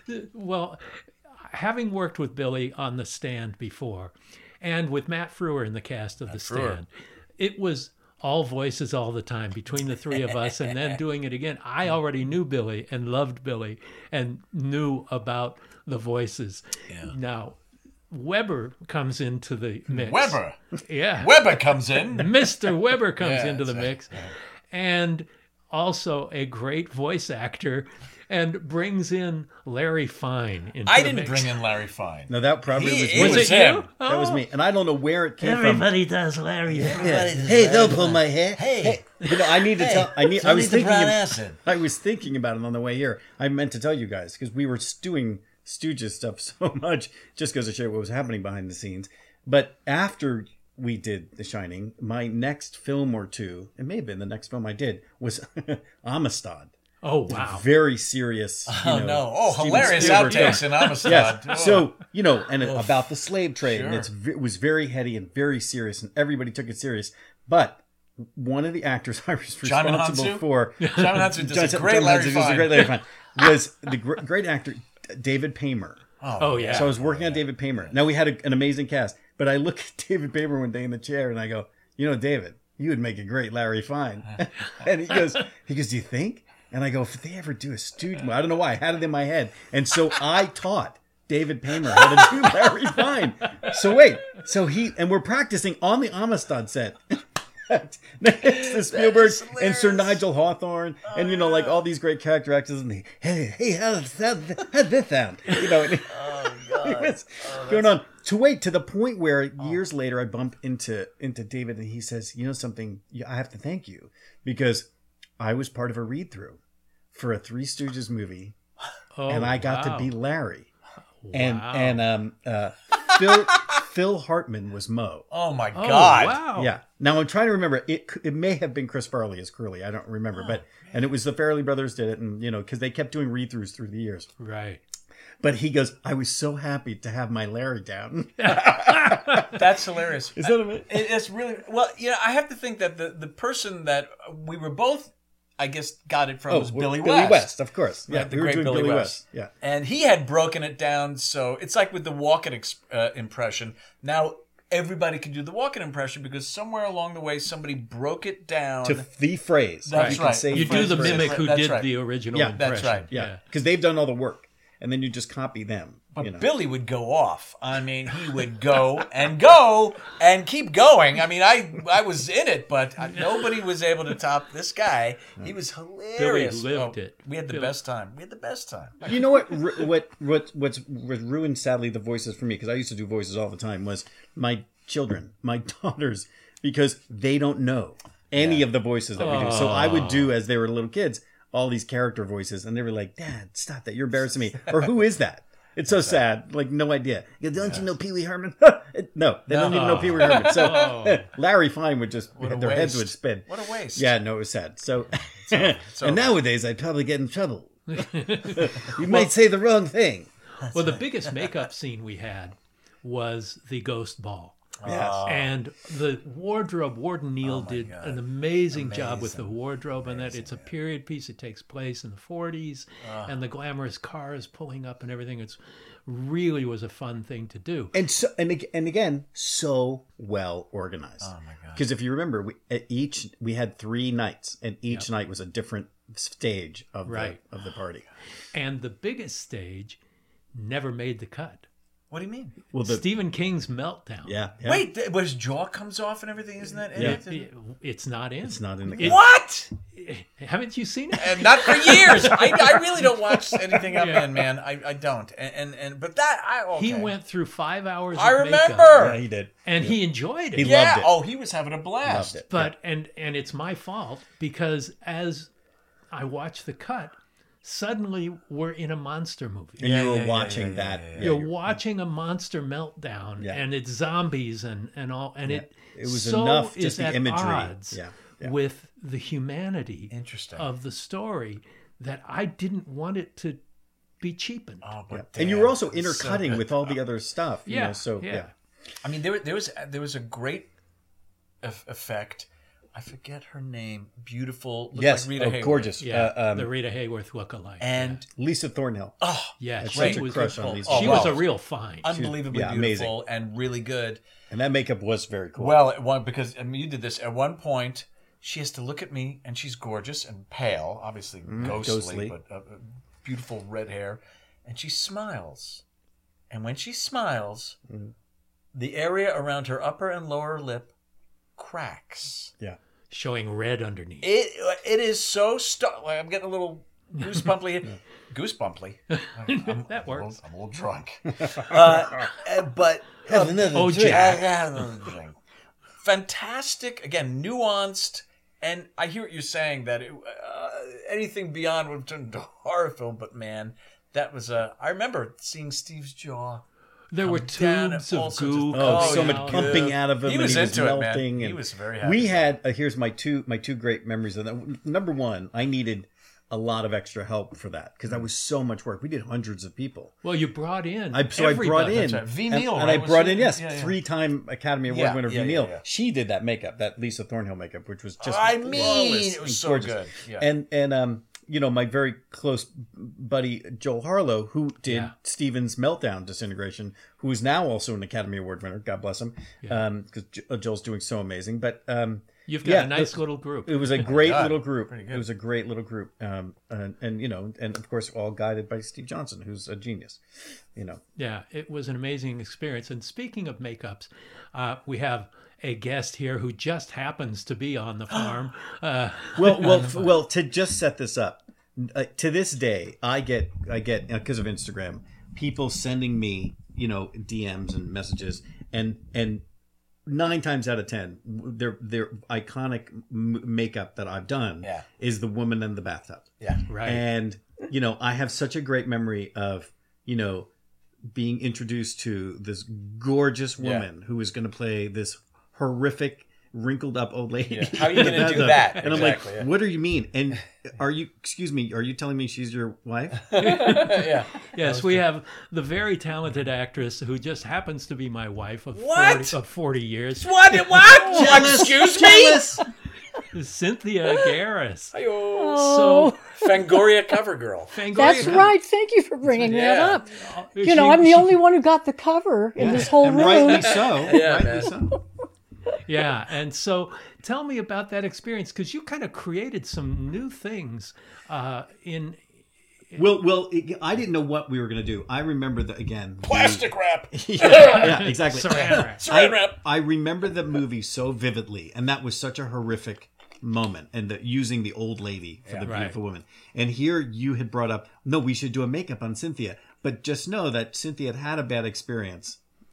Well, having worked with Billy on The Stand before, and with Matt Frewer in the cast of The Stand, it was all voices all the time between the three of us, and then doing it again. I already knew Billy and loved Billy and knew about the voices. Yeah. Now, Weber comes into the mix. Weber? Yeah. Weber comes in. Mr. Weber comes into the mix. Yeah. And also a great voice actor, and brings in Larry Fine into I the didn't mix. bring in Larry Fine. No, that probably was it was him. You? That was me. And I don't know where it came Everybody does Larry. Hey, don't pull my hair. Hey. You know, I need to tell. I was the thinking. brown acid. I was thinking about it on the way here. I meant to tell you guys because we were doing Stooges stuff so much, just goes to show what was happening behind the scenes. But after we did The Shining, my next film or two, it may have been the next film I did, was Amistad. Oh, wow. Very serious. Hilarious Spielberg. outtakes in Amistad. Yes. Oh. So, and about the slave trade. Sure. And it was very heady and very serious, and everybody took it serious. But one of the actors I was responsible for... John Hansu does a great Larry Fine. Was the great actor David Paymer. Oh, yeah. So I was working on David Paymer. Now, we had an amazing cast. But I look at David Paymer one day in the chair, and I go, David, you would make a great Larry Fine. And he goes, do you think? And I go, if they ever do a Stooge movie, I don't know why, I had it in my head. And so I taught David Paymer how to do Larry Fine. So we're practicing on the Amistad set. Next to Spielberg and Sir Nigel Hawthorne and like all these great character actors and hey how'd this sound? It was going on to the point where years later I bump into David and he says, something, I have to thank you because I was part of a read through for a Three Stooges movie and I got to be Larry. Wow. And Phil Hartman was Moe. Oh my God! Wow! Yeah. Now I'm trying to remember. It may have been Chris Farley as Curly. I don't remember, and it was the Farrelly brothers did it, and because they kept doing read-throughs through the years. Right. But he goes, I was so happy to have my Larry down. That's hilarious. Is that amazing? It's really I have to think that the person that we were both, I guess, got it from was Billy West. Billy West, of course. Yeah, the great Billy West. Yeah, and he had broken it down. So it's like with the Walken impression. Now everybody can do the Walken impression because somewhere along the way somebody broke it down to the phrase. That's right. You do the mimic who did the original impression. That's right. Yeah, because they've done all the work, and then you just copy them. But Billy would go off. I mean, he would go and keep going. I mean, I was in it, but nobody was able to top this guy. He was hilarious. Billy lived it. We had the best time. You know what's ruined, sadly, the voices for me, because I used to do voices all the time, was my children, my daughters, because they don't know any of the voices that we do. So I would do, as they were little kids, all these character voices, and they were like, Dad, stop that. You're embarrassing me. Or who is that? It's so sad. Like, no idea. Don't you know Pee Wee Herman? No, they don't even know Pee Wee Herman. So Larry Fine would just, their heads would spin. What a waste. Yeah, no, it was sad. So, and nowadays I'd probably get in trouble. You might say the wrong thing. Well, the biggest makeup scene we had was the Ghost Ball. Yes. And the wardrobe, Warden Neal did an amazing job with the wardrobe, and that it's a period piece. It takes place in the 40s, and the glamorous cars pulling up and everything. It's really was a fun thing to do. And so, and again, so well organized. Oh my God! Because if you remember, we had 3 nights, and each night was a different stage of the party. And the biggest stage never made the cut. What do you mean? Well, Stephen King's Meltdown. Yeah. Wait, but his jaw comes off and everything, isn't that in it? It's not in. It's not in the What? Haven't you seen it? And not for years. I really don't watch anything I'm in, man. I don't. But that okay. He went through 5 hours. I of remember. Yeah, he did, and he enjoyed it. He loved it. Oh, he was having a blast. Loved it. But and it's my fault because as I watched the cut, suddenly we're in a monster movie. And you were watching that. Yeah, You're watching a monster meltdown, Yeah. and it's zombies and all, and it was so enough, is just the at imagery. odds Yeah. with the humanity Interesting. of the story that I didn't want it to be cheapened. Oh, but And you damn, were also it's so intercutting good. with all the other stuff. You Yeah, know, so yeah. yeah. I mean, there was a great effect. I forget her name. Beautiful. Looked Yes, like Rita Hayworth. gorgeous. Yeah, the Rita Hayworth lookalike. And Lisa Thornhill. yeah, That's she such a was crush on beautiful. Lisa. she Oh, was wow. a real find. unbelievably yeah, beautiful and really good. And that makeup was very cool. Well, at one, because I mean, you did this at one point. She has to look at me, and she's gorgeous and pale, obviously ghostly, ghostly. but beautiful red hair, and she smiles. And when she smiles, the area around her upper and lower lip cracks. yeah. Showing red underneath. It is so like I'm getting a little goosebumply. Goosebumply. That works. I'm a little drunk. But Oh, Jack. fantastic, again, nuanced, and I hear what you're saying that anything beyond would have turned into a horror film. But man, that was I remember seeing Steve's jaw. There were down tubes and all of sorts of goo. stuff. Oh, Oh, so yeah. much pumping out of him. He was and into it, man. melting. He And was very happy. We had here's my two great memories of that. Number one, I needed a lot of extra help for that because that was so much work. We did hundreds of people. Well, you brought in. I brought in That's right. V. Neal, and right? I Was brought he? in yes, Yeah, yeah. 3-time Academy Award Yeah, winner yeah, V. Neal. yeah, yeah. She did that makeup, that Lisa Thornhill makeup, which was just I mean, flawless it was and so gorgeous. good. Yeah. And you know, my very close buddy Joel Harlow, who did Yeah. Steven's Meltdown Disintegration, who is now also an Academy Award winner. God bless him, because Joel's doing so amazing. But You've got yeah, a nice little group. it was a great God, little group. pretty good. It was a great little group, and you know, and of course, all guided by Steve Johnson, who's a genius. You know, Yeah, it was an amazing experience. And speaking of makeups, we have a guest here who just happens to be on the farm. well, to just set this up, to this day, I get because of Instagram, people sending me, you know, DMs and messages, and 9 times out of 10, their iconic makeup that I've done is the woman in the bathtub. Yeah. Right. And, you know, I have such a great memory of, you know, being introduced to this gorgeous woman who is going to play this horrific, wrinkled up old lady. Yeah. How are you going to do that? And I'm Exactly, like, what do you mean? And are you telling me she's your wife? yeah. Yes, we have the very talented actress who just happens to be my wife of What? 40 years, What? Excuse me? Cynthia Garris. So, Fangoria cover girl. That's right. Thank you for bringing that Yeah. up. You know, I'm the only one who got the cover in this whole And room. rightly so. Yeah, rightly man. so. Yeah, and so tell me about that experience because you kind of created some new things in. Well, I didn't know what we were going to do. I remember that again. Plastic wrap. Yeah, exactly. Saran wrap. Saran wrap. I remember the movie so vividly, and that was such a horrific moment. And using the old lady for the beautiful woman. And here you had brought up, no, we should do a makeup on Cynthia, but just know that Cynthia had a bad experience.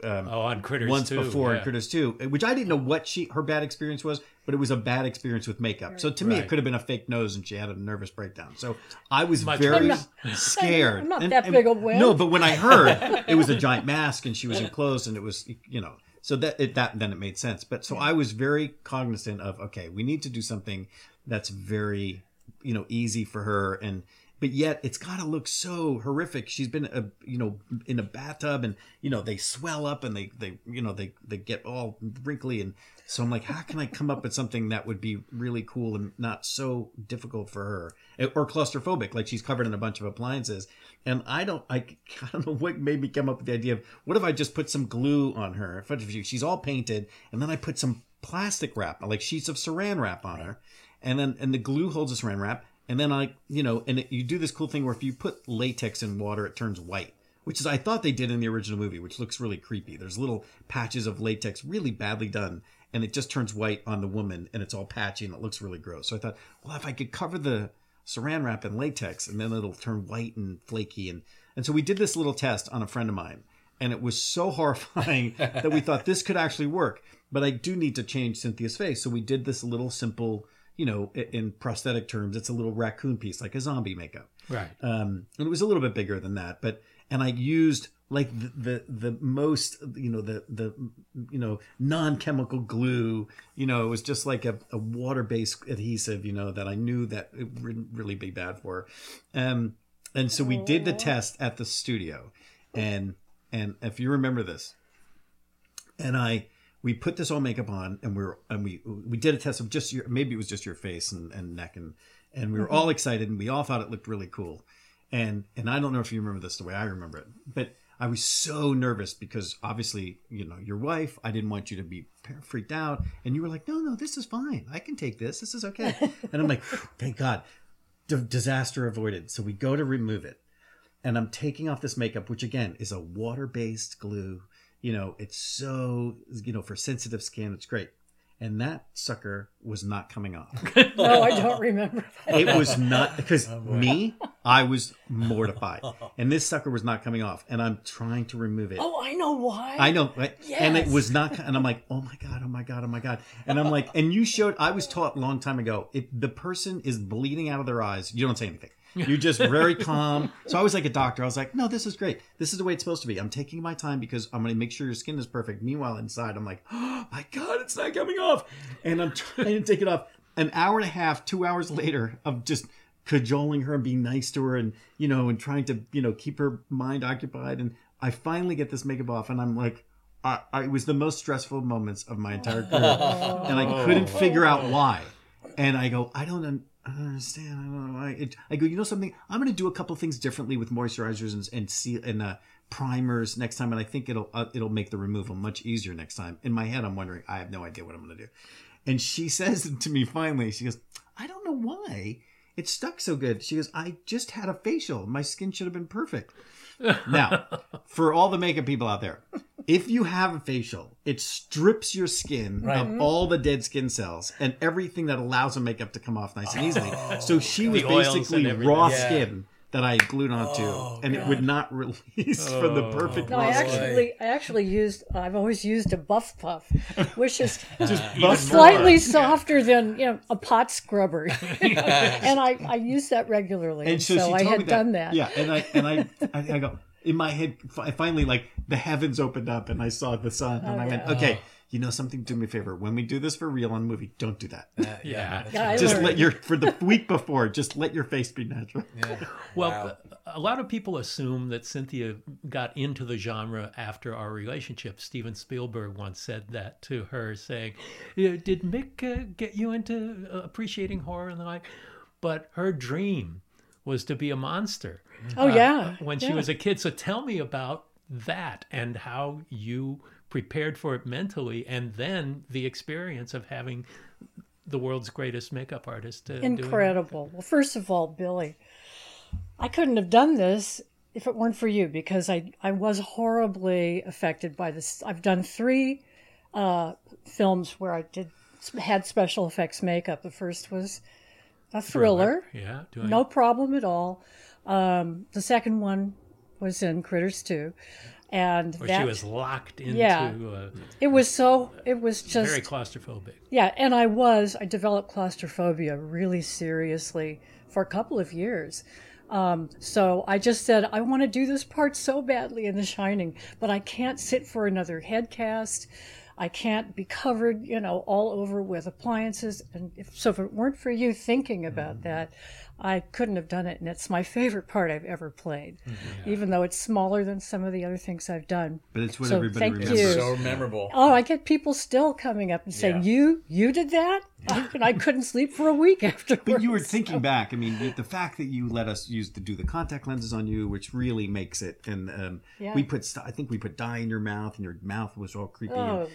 On Critters Once 2, before in yeah. Critters 2, which I didn't know what her bad experience was, but it was a bad experience with makeup. So to me, it Right. could have been a fake nose and she had a nervous breakdown. So I was Much very worse. scared. I'm not that big a wimp. No, but when I heard it was a giant mask and she was enclosed and it was, you know, so then it made sense. But so I was very cognizant of, okay, we need to do something that's very, you know, easy for her but yet it's got to look so horrific. She's been, you know, in a bathtub and, you know, they swell up and they you know, they get all wrinkly. And so I'm like, how can I come up with something that would be really cool and not so difficult for her or claustrophobic? Like she's covered in a bunch of appliances. And I don't know what made me come up with the idea of what if I just put some glue on her? She's all painted and then I put some plastic wrap, like sheets of saran wrap on her. And the glue holds the saran wrap. And then you do this cool thing where if you put latex in water, it turns white, which is I thought they did in the original movie, which looks really creepy. There's little patches of latex, really badly done, and it just turns white on the woman, and it's all patchy and it looks really gross. So I thought, well, if I could cover the saran wrap in latex, and then it'll turn white and flaky, and so we did this little test on a friend of mine, and it was so horrifying that we thought this could actually work. But I do need to change Cynthia's face, so we did this little simple. You know, in prosthetic terms, it's a little raccoon piece, like a zombie makeup. Right. And it was a little bit bigger than that, and I used like the most, the non-chemical glue, it was just like a water-based adhesive, that I knew that it would really be bad for. And so we did the test at the studio, and if you remember this, we put this all makeup on, and we did a test of just maybe it was just your face and neck, and we were all excited, and we all thought it looked really cool. And I don't know if you remember this the way I remember it, but I was so nervous because obviously, your wife, I didn't want you to be freaked out. And you were like, no, this is fine. I can take this. This is okay. And I'm like, thank God, disaster avoided. So we go to remove it. And I'm taking off this makeup, which again is a water-based glue. It's so, for sensitive skin, it's great. And that sucker was not coming off. No, I don't remember that. It was not, because I was mortified. And this sucker was not coming off. And I'm trying to remove it. Oh, I know why. I know. Right? Yes. And it was not, and I'm like, oh my God. And I'm like, and you showed, I was taught a long time ago, if the person is bleeding out of their eyes, you don't say anything. You're just very calm. So I was like a doctor. I was like, no, this is great. This is the way it's supposed to be. I'm taking my time because I'm going to make sure your skin is perfect. Meanwhile, inside, I'm like, oh my God, it's not coming off. And I'm trying to take it off. An hour and a half, 2 hours later of just cajoling her and being nice to her and, and trying to, keep her mind occupied. And I finally get this makeup off, and I'm like, it was the most stressful moments of my entire career. And I couldn't figure out why. And I go, I don't understand. I don't know. I go, something? I'm going to do a couple of things differently with moisturizers and primers next time, and I think it'll make the removal much easier next time. In my head, I'm wondering, I have no idea what I'm going to do. And she says to me finally, she goes, I don't know why it stuck so good. She goes, I just had a facial. My skin should have been perfect. Now, for all the makeup people out there, if you have a facial, it strips your skin of all the dead skin cells and everything that allows the makeup to come off nice and easily. So she was basically raw skin that I glued onto, and it would not release from the perfect No, raw skin. I've always used a Buff Puff, which is Just slightly softer than a pot scrubber, and I use that regularly. And so I she told had me done that. Yeah, and I go, in my head, finally, like the heavens opened up and I saw the sun, and I went, okay, something, do me a favor. When we do this for real on a movie, don't do that. Just for the week before, just let your face be natural. Yeah. Well, a lot of people assume that Cynthia got into the genre after our relationship. Steven Spielberg once said that to her, saying, did Mick get you into appreciating horror and the like? But her dream was to be a monster. Oh, yeah. When she was a kid. So tell me about that and how you prepared for it mentally, and then the experience of having the world's greatest makeup artist. Incredible. Well, first of all, Billy, I couldn't have done this if it weren't for you, because I was horribly affected by this. I've done 3 films where I had special effects makeup. The first was a thriller. Yeah. No problem at all. The second one was in Critters 2. And she was locked into it was just very claustrophobic. Yeah, and I developed claustrophobia really seriously for a couple of years. So I just said, I want to do this part so badly in The Shining, but I can't sit for another head cast. I can't be covered, all over with appliances. And if it weren't for you thinking about that, I couldn't have done it. And it's my favorite part I've ever played, even though it's smaller than some of the other things I've done. But it's what everybody remembers. You. So memorable. Oh, I get people still coming up and saying, you did that? I couldn't sleep for a week afterwards. But you were thinking back. I mean, the fact that you let us do the contact lenses on you, which really makes it. And I think we put dye in your mouth, and your mouth was all creepy. Oh,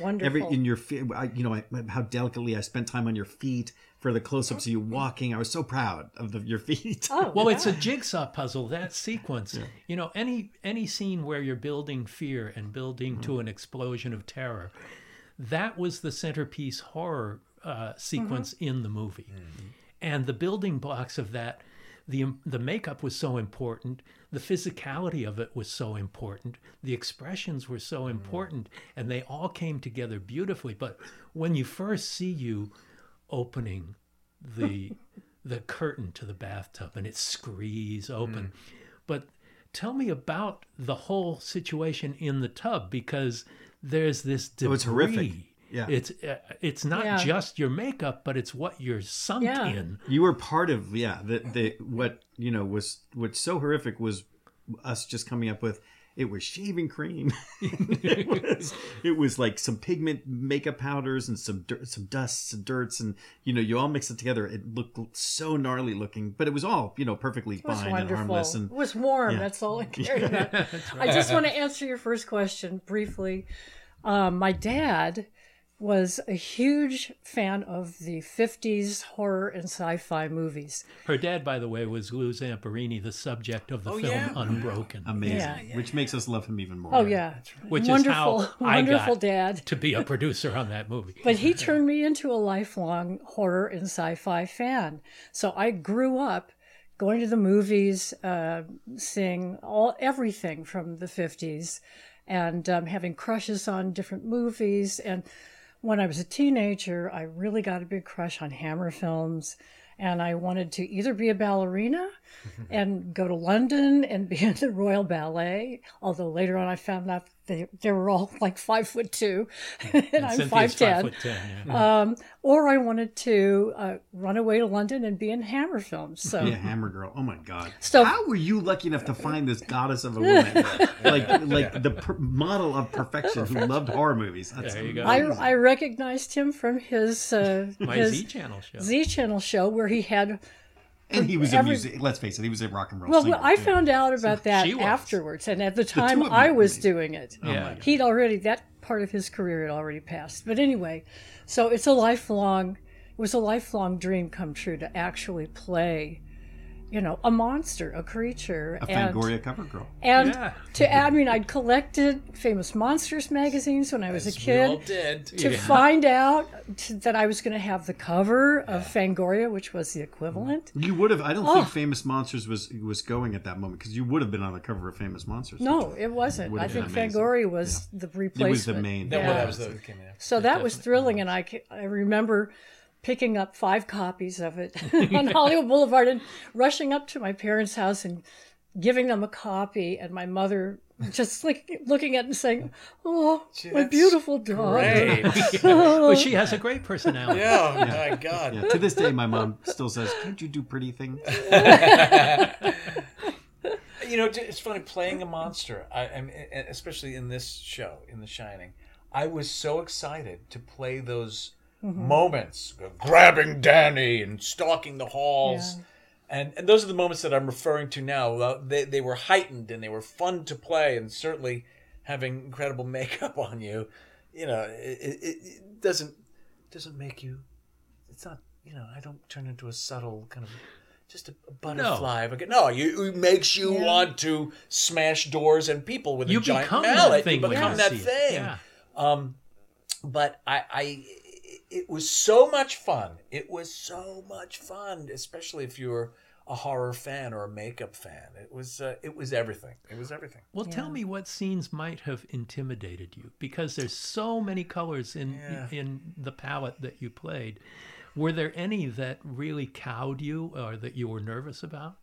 wonderful. How delicately I spent time on your feet for the close-ups of you walking. I was so proud of your feet. Oh, well, it's a jigsaw puzzle, that sequence. Yeah. Any scene where you're building fear and building to an explosion of terror, that was the centerpiece horror sequence in the movie. And the building blocks of that, the makeup was so important, the physicality of it was so important, the expressions were so important, and they all came together beautifully. But when you first see you opening the the curtain to the bathtub and it screes open. But tell me about the whole situation in the tub, because there's this debris. it's horrific. Yeah. It's not just your makeup, but it's what you're sunk in. You were part of what what's so horrific was us just coming up with. It was shaving cream. it was like some pigment makeup powders and some dusts and dirts, and you all mixed it together. It looked so gnarly looking, but it was all perfectly fine and harmless. And it was warm. That's all I cared about. Right. I just want to answer your first question briefly. My dad was a huge fan of the 50s horror and sci-fi movies. Her dad, by the way, was Lou Zamperini, the subject of the film Unbroken. Amazing. Which makes us love him even more. Oh, yeah. Which wonderful, is how I got dad to be a producer on that movie. But he turned me into a lifelong horror and sci-fi fan. So I grew up going to the movies, seeing everything from the 50s, and having crushes on different movies. And when I was a teenager, I really got a big crush on Hammer films, and I wanted to either be a ballerina and go to London and be in the Royal Ballet, although later on I found out they were all like 5'2", and I'm 5'10". 5'10", or I wanted to run away to London and be in Hammer films. So Hammer Girl. Oh my God! So how were you lucky enough to find this goddess of a woman, like the model of perfection who loved horror movies? There you go. I recognized him from his my Z Channel show. Z Channel show where he had. And he was a music. Let's face it, he was a rock and roll singer. Well, I found out about that afterwards, and at the time I was doing it. That part of his career had already passed. But anyway, so it was a lifelong dream come true to actually play, a monster, a creature, a Fangoria cover girl. And I'd collected Famous Monsters magazines when I was a kid. We all did. To find out that I was going to have the cover of Fangoria, which was the equivalent. You would have. I don't think Famous Monsters was going at that moment, because you would have been on the cover of Famous Monsters. No, it wasn't. I think Fangoria was the replacement. It was the main. That was the So that was thrilling, and I remember picking up 5 copies of it on Hollywood Boulevard and rushing up to my parents' house and giving them a copy, and my mother just like looking at it and saying, "Oh, my beautiful daughter." Well, she has a great personality. Yeah, my God. Yeah, to this day, my mom still says, "Can't you do pretty things?" It's funny playing a monster. I mean, especially in this show, in The Shining, I was so excited to play those moments, grabbing Danny and stalking the halls. And those are the moments that I'm referring to now. They were heightened and they were fun to play, and certainly having incredible makeup on you, it doesn't make you. It's not. I don't turn into a subtle kind of just a butterfly. No, it makes you want to smash doors and people with a giant mallet. You become that thing. Yeah. But it was so much fun. It was so much fun, especially if you're a horror fan or a makeup fan. It was everything. It was everything. Well, tell me what scenes might have intimidated you, because there's so many colors in the palette that you played. Were there any that really cowed you or that you were nervous about?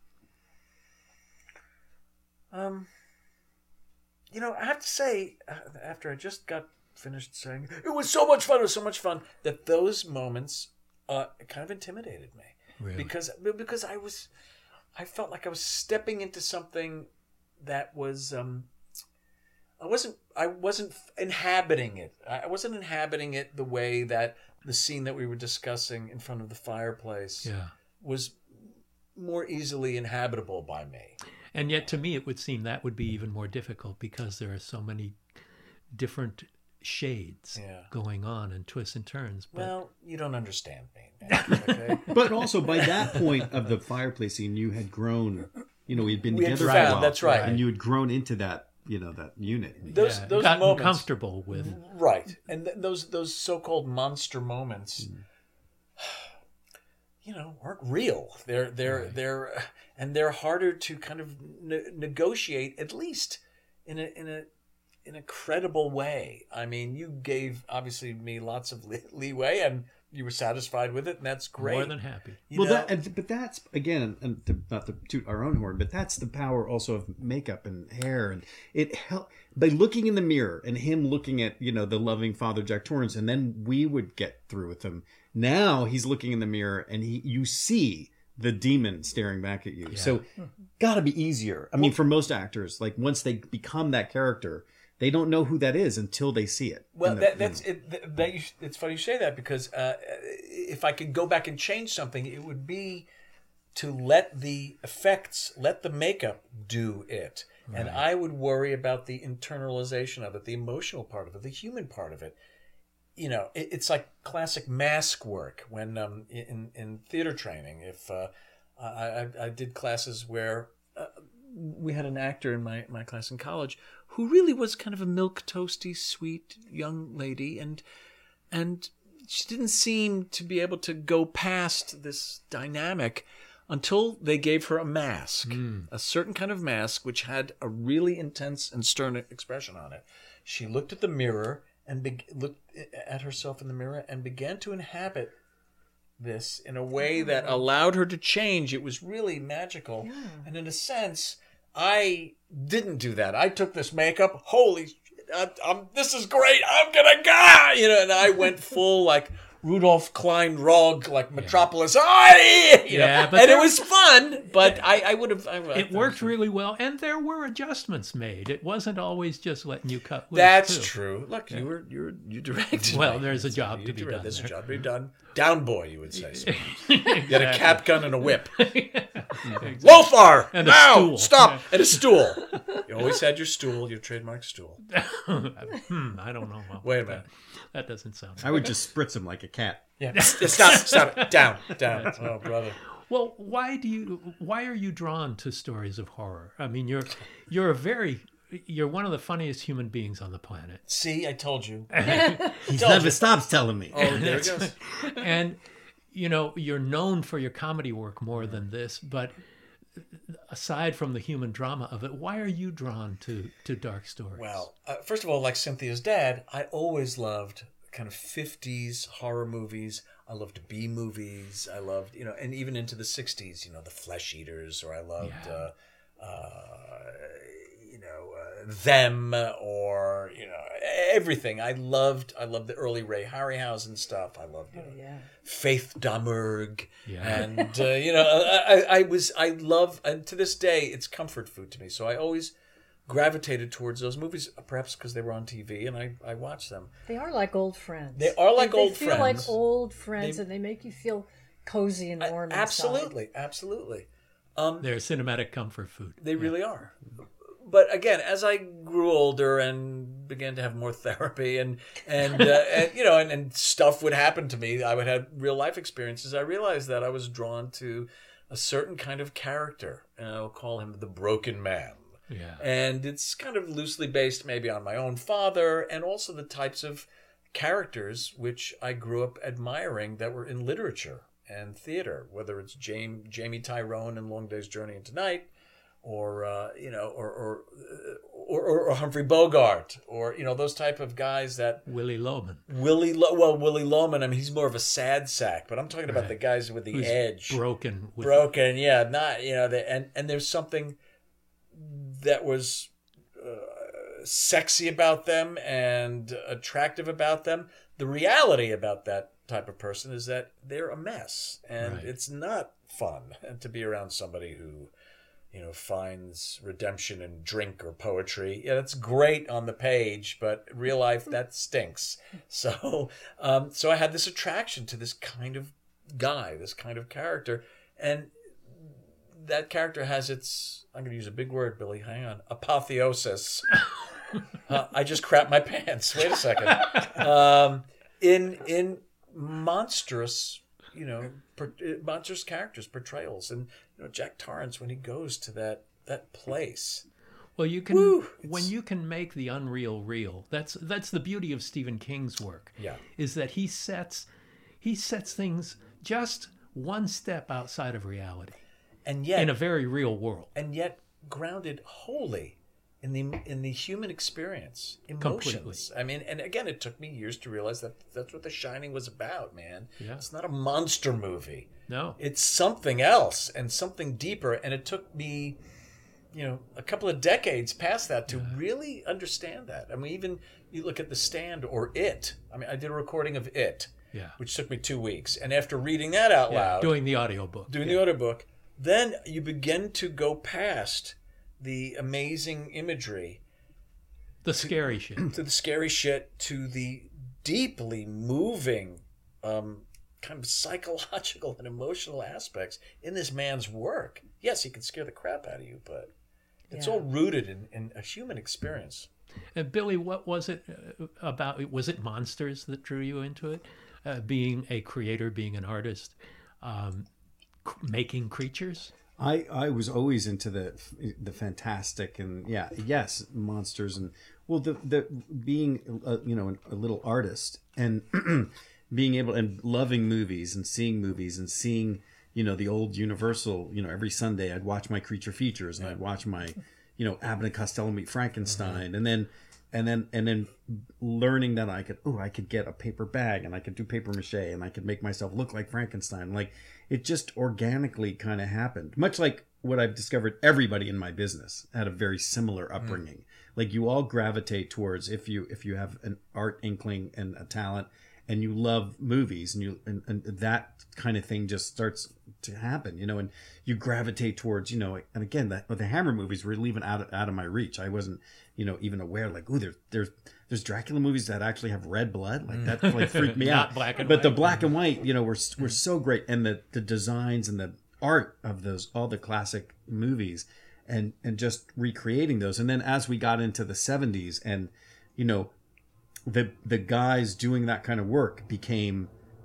I have to say, after I just got finished saying it was so much fun, that those moments kind of intimidated me. Really? Because I felt like I was stepping into something that was I wasn't inhabiting it. I wasn't inhabiting it the way that the scene that we were discussing in front of the fireplace was more easily inhabitable by me. And yet to me it would seem that would be even more difficult, because there are so many different shades going on and twists and turns. But... Well, you don't understand me, man. Okay? But also by that point of the fireplace scene, you had grown. We'd been together for a while. That's right. And you had grown into that. That unit. Those gotten moments, comfortable with. Right, and those so-called monster moments, aren't real. They're harder to kind of negotiate, at least in a credible way. I mean, you gave obviously me lots of leeway, and you were satisfied with it, and that's great. More than happy. But that's again, and not to toot our own horn, but that's the power also of makeup and hair, and it help by looking in the mirror and him looking at the loving father Jack Torrance, and then we would get through with him. Now he's looking in the mirror, and you see the demon staring back at you. Yeah. So, gotta be easier. I mean, for most actors, like once they become that character, they don't know who that is until they see it. Well, it's funny you say that, because if I could go back and change something, it would be to let the effects, let the makeup do it. Right. And I would worry about the internalization of it, the emotional part of it, the human part of it. It's like classic mask work when in theater training. If I did classes where we had an actor in my class in college who really was kind of a milquetoasty, sweet young lady, and she didn't seem to be able to go past this dynamic until they gave her a mask, a certain kind of mask which had a really intense and stern expression on it. She looked at the mirror and looked at herself in the mirror and began to inhabit this in a way that allowed her to change. It was really magical. Yeah. And in a sense, I didn't do that. I took this makeup. Holy shit, this is great. I'm going to go. And I went full like Rudolph Klein-Rogge, like Metropolis. Yeah. And it was fun, but I would have... It worked really well, and there were adjustments made. It wasn't always just letting you cut loose. That's true. Look, you directed. Well, there's a job to be done. There's a job to be done. Down boy, you would say. Exactly. You had a cap gun and a whip. Exactly. Lothar! And a stool. Stop! And a stool. You always had your stool, your trademark stool. I don't know. Wait a minute. That doesn't sound. I would just spritz him like a cat. Yeah. Stop it. Down. Oh, brother. Well, why are you drawn to stories of horror? I mean, you're one of the funniest human beings on the planet. See, I told you. He never stops telling me. Oh, there it goes. And you're known for your comedy work more than this, but aside from the human drama of it, why are you drawn to dark stories? Well, first of all, like Cynthia's dad, I always loved kind of 50s horror movies. I loved B movies. I loved, and even into the 60s, the Flesh Eaters, or I loved, Them, or, everything. I loved the early Ray Harryhausen stuff. I loved, Faith Damerg. Yeah. And, I love, and to this day, it's comfort food to me. So I always gravitated towards those movies, perhaps because they were on TV, and I watched them. They are like old friends. They are like old friends. They feel like old friends, and they make you feel cozy and warm Absolutely. They're cinematic comfort food. They really are. But again, as I grew older and began to have more therapy and stuff would happen to me, I would have real life experiences, I realized that I was drawn to a certain kind of character, and I'll call him the broken man. Yeah. And it's kind of loosely based maybe on my own father, and also the types of characters which I grew up admiring that were in literature and theater, whether it's Jamie Tyrone in Long Day's Journey into Night, or Humphrey Bogart, or those type of guys that Willy Loman. Willy Loman. I mean, he's more of a sad sack, but I'm talking about the guys with the edge, broken. Yeah, not and there's something that was sexy about them and attractive about them. The reality about that type of person is that they're a mess, and it's not fun to be around somebody who finds redemption in drink or poetry. Yeah, that's great on the page, but real life, that stinks. So I had this attraction to this kind of guy, this kind of character, and that character has its, I'm going to use a big word, Billy, hang on, apotheosis. I just crapped my pants. Wait a second. In monstrous, monstrous characters, portrayals, and Jack Torrance, when he goes to that place. Well, you can when you can make the unreal real. That's the beauty of Stephen King's work. Yeah, is that he sets things just one step outside of reality, and yet in a very real world, and yet grounded wholly in the human experience, emotions. I mean, and again, it took me years to realize that that's what The Shining was about, man. Yeah. It's not a monster movie. No. It's something else and something deeper. And it took me, a couple of decades past that to really understand that. I mean, even you look at The Stand or It. I mean, I did a recording of It, which took me 2 weeks. And after reading that out loud, doing the audiobook, then you begin to go past the amazing imagery, the scary shit, to the scary shit, to the deeply moving kind of psychological and emotional aspects in this man's work. Yes, he can scare the crap out of you, but it's all rooted in a human experience. And Billy, what was it about? Was it monsters that drew you into it? Being a creator, being an artist, making creatures? I was always into the fantastic and monsters and the being a little artist and being able and loving movies and seeing the old Universal, every Sunday I'd watch my creature features and I'd watch my Abbott and Costello Meet Frankenstein, and then learning that I could get a paper bag and I could do paper mache and I could make myself look like Frankenstein. Like, it just organically kind of happened. Much like what I've discovered, everybody in my business had a very similar upbringing. Like, you all gravitate towards, if you have an art inkling and a talent and you love movies and that kind of thing just starts to happen, and you gravitate towards, and again, the Hammer movies were even out of my reach. I wasn't, even aware, like, ooh, there's Dracula movies that actually have red blood. Like, that like freaked me out. Black and but white. The black and white, were so great. And the designs and the art of all the classic movies and just recreating those. And then as we got into the 70s and, the guys doing that kind of work became,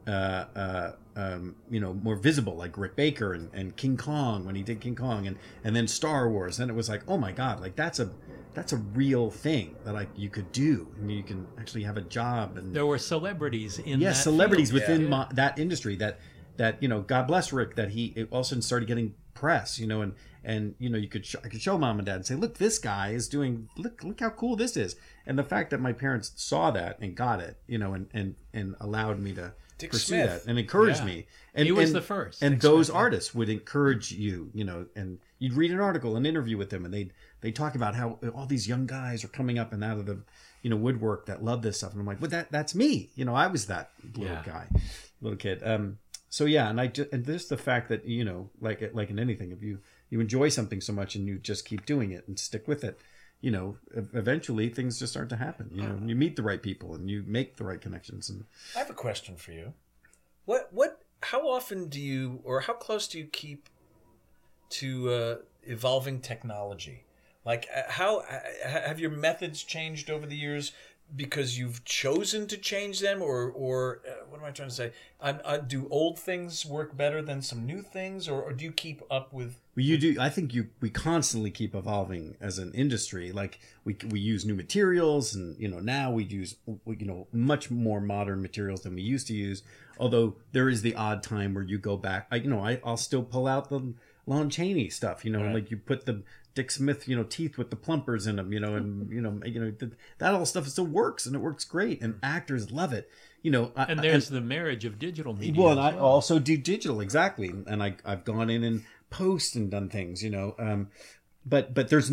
more visible, like Rick Baker and King Kong when he did King Kong, and then Star Wars. And it was like, oh my God, like that's a real thing that you could do, and you can actually have a job. And there were celebrities in that celebrities field. within that industry that God bless Rick, that he all of a sudden started getting press, and I could show mom and dad and say, look, this guy is doing, look how cool this is. And the fact that my parents saw that and got it, and allowed me to Dick pursue Smith. that and encouraged me. And He was the first. And Dick those Smith. artists would encourage you, and you'd read an article, an interview with them, and they talk about how all these young guys are coming up and out of the woodwork that love this stuff. And I'm like, well, that's me. I was that little kid. So yeah, and there's the fact that like in anything, if you enjoy something so much and you just keep doing it and stick with it, eventually things just start to happen. You meet the right people and you make the right connections. And I have a question for you. How often do you, or how close do you keep to evolving technology? Like, how have your methods changed over the years because you've chosen to change them, or what am I trying to say? Do old things work better than some new things, or do you keep up with? Well, you do. I think we constantly keep evolving as an industry. Like we use new materials, and now we use much more modern materials than we used to use. Although there is the odd time where you go back. I'll still pull out the Lon Chaney stuff. Right. Like you put the Dick Smith, teeth with the plumpers in them, and that all stuff still works, and it works great, and actors love it, And there's the marriage of digital media. Well, and I also do digital, exactly, and I've gone in and post and done things, but there's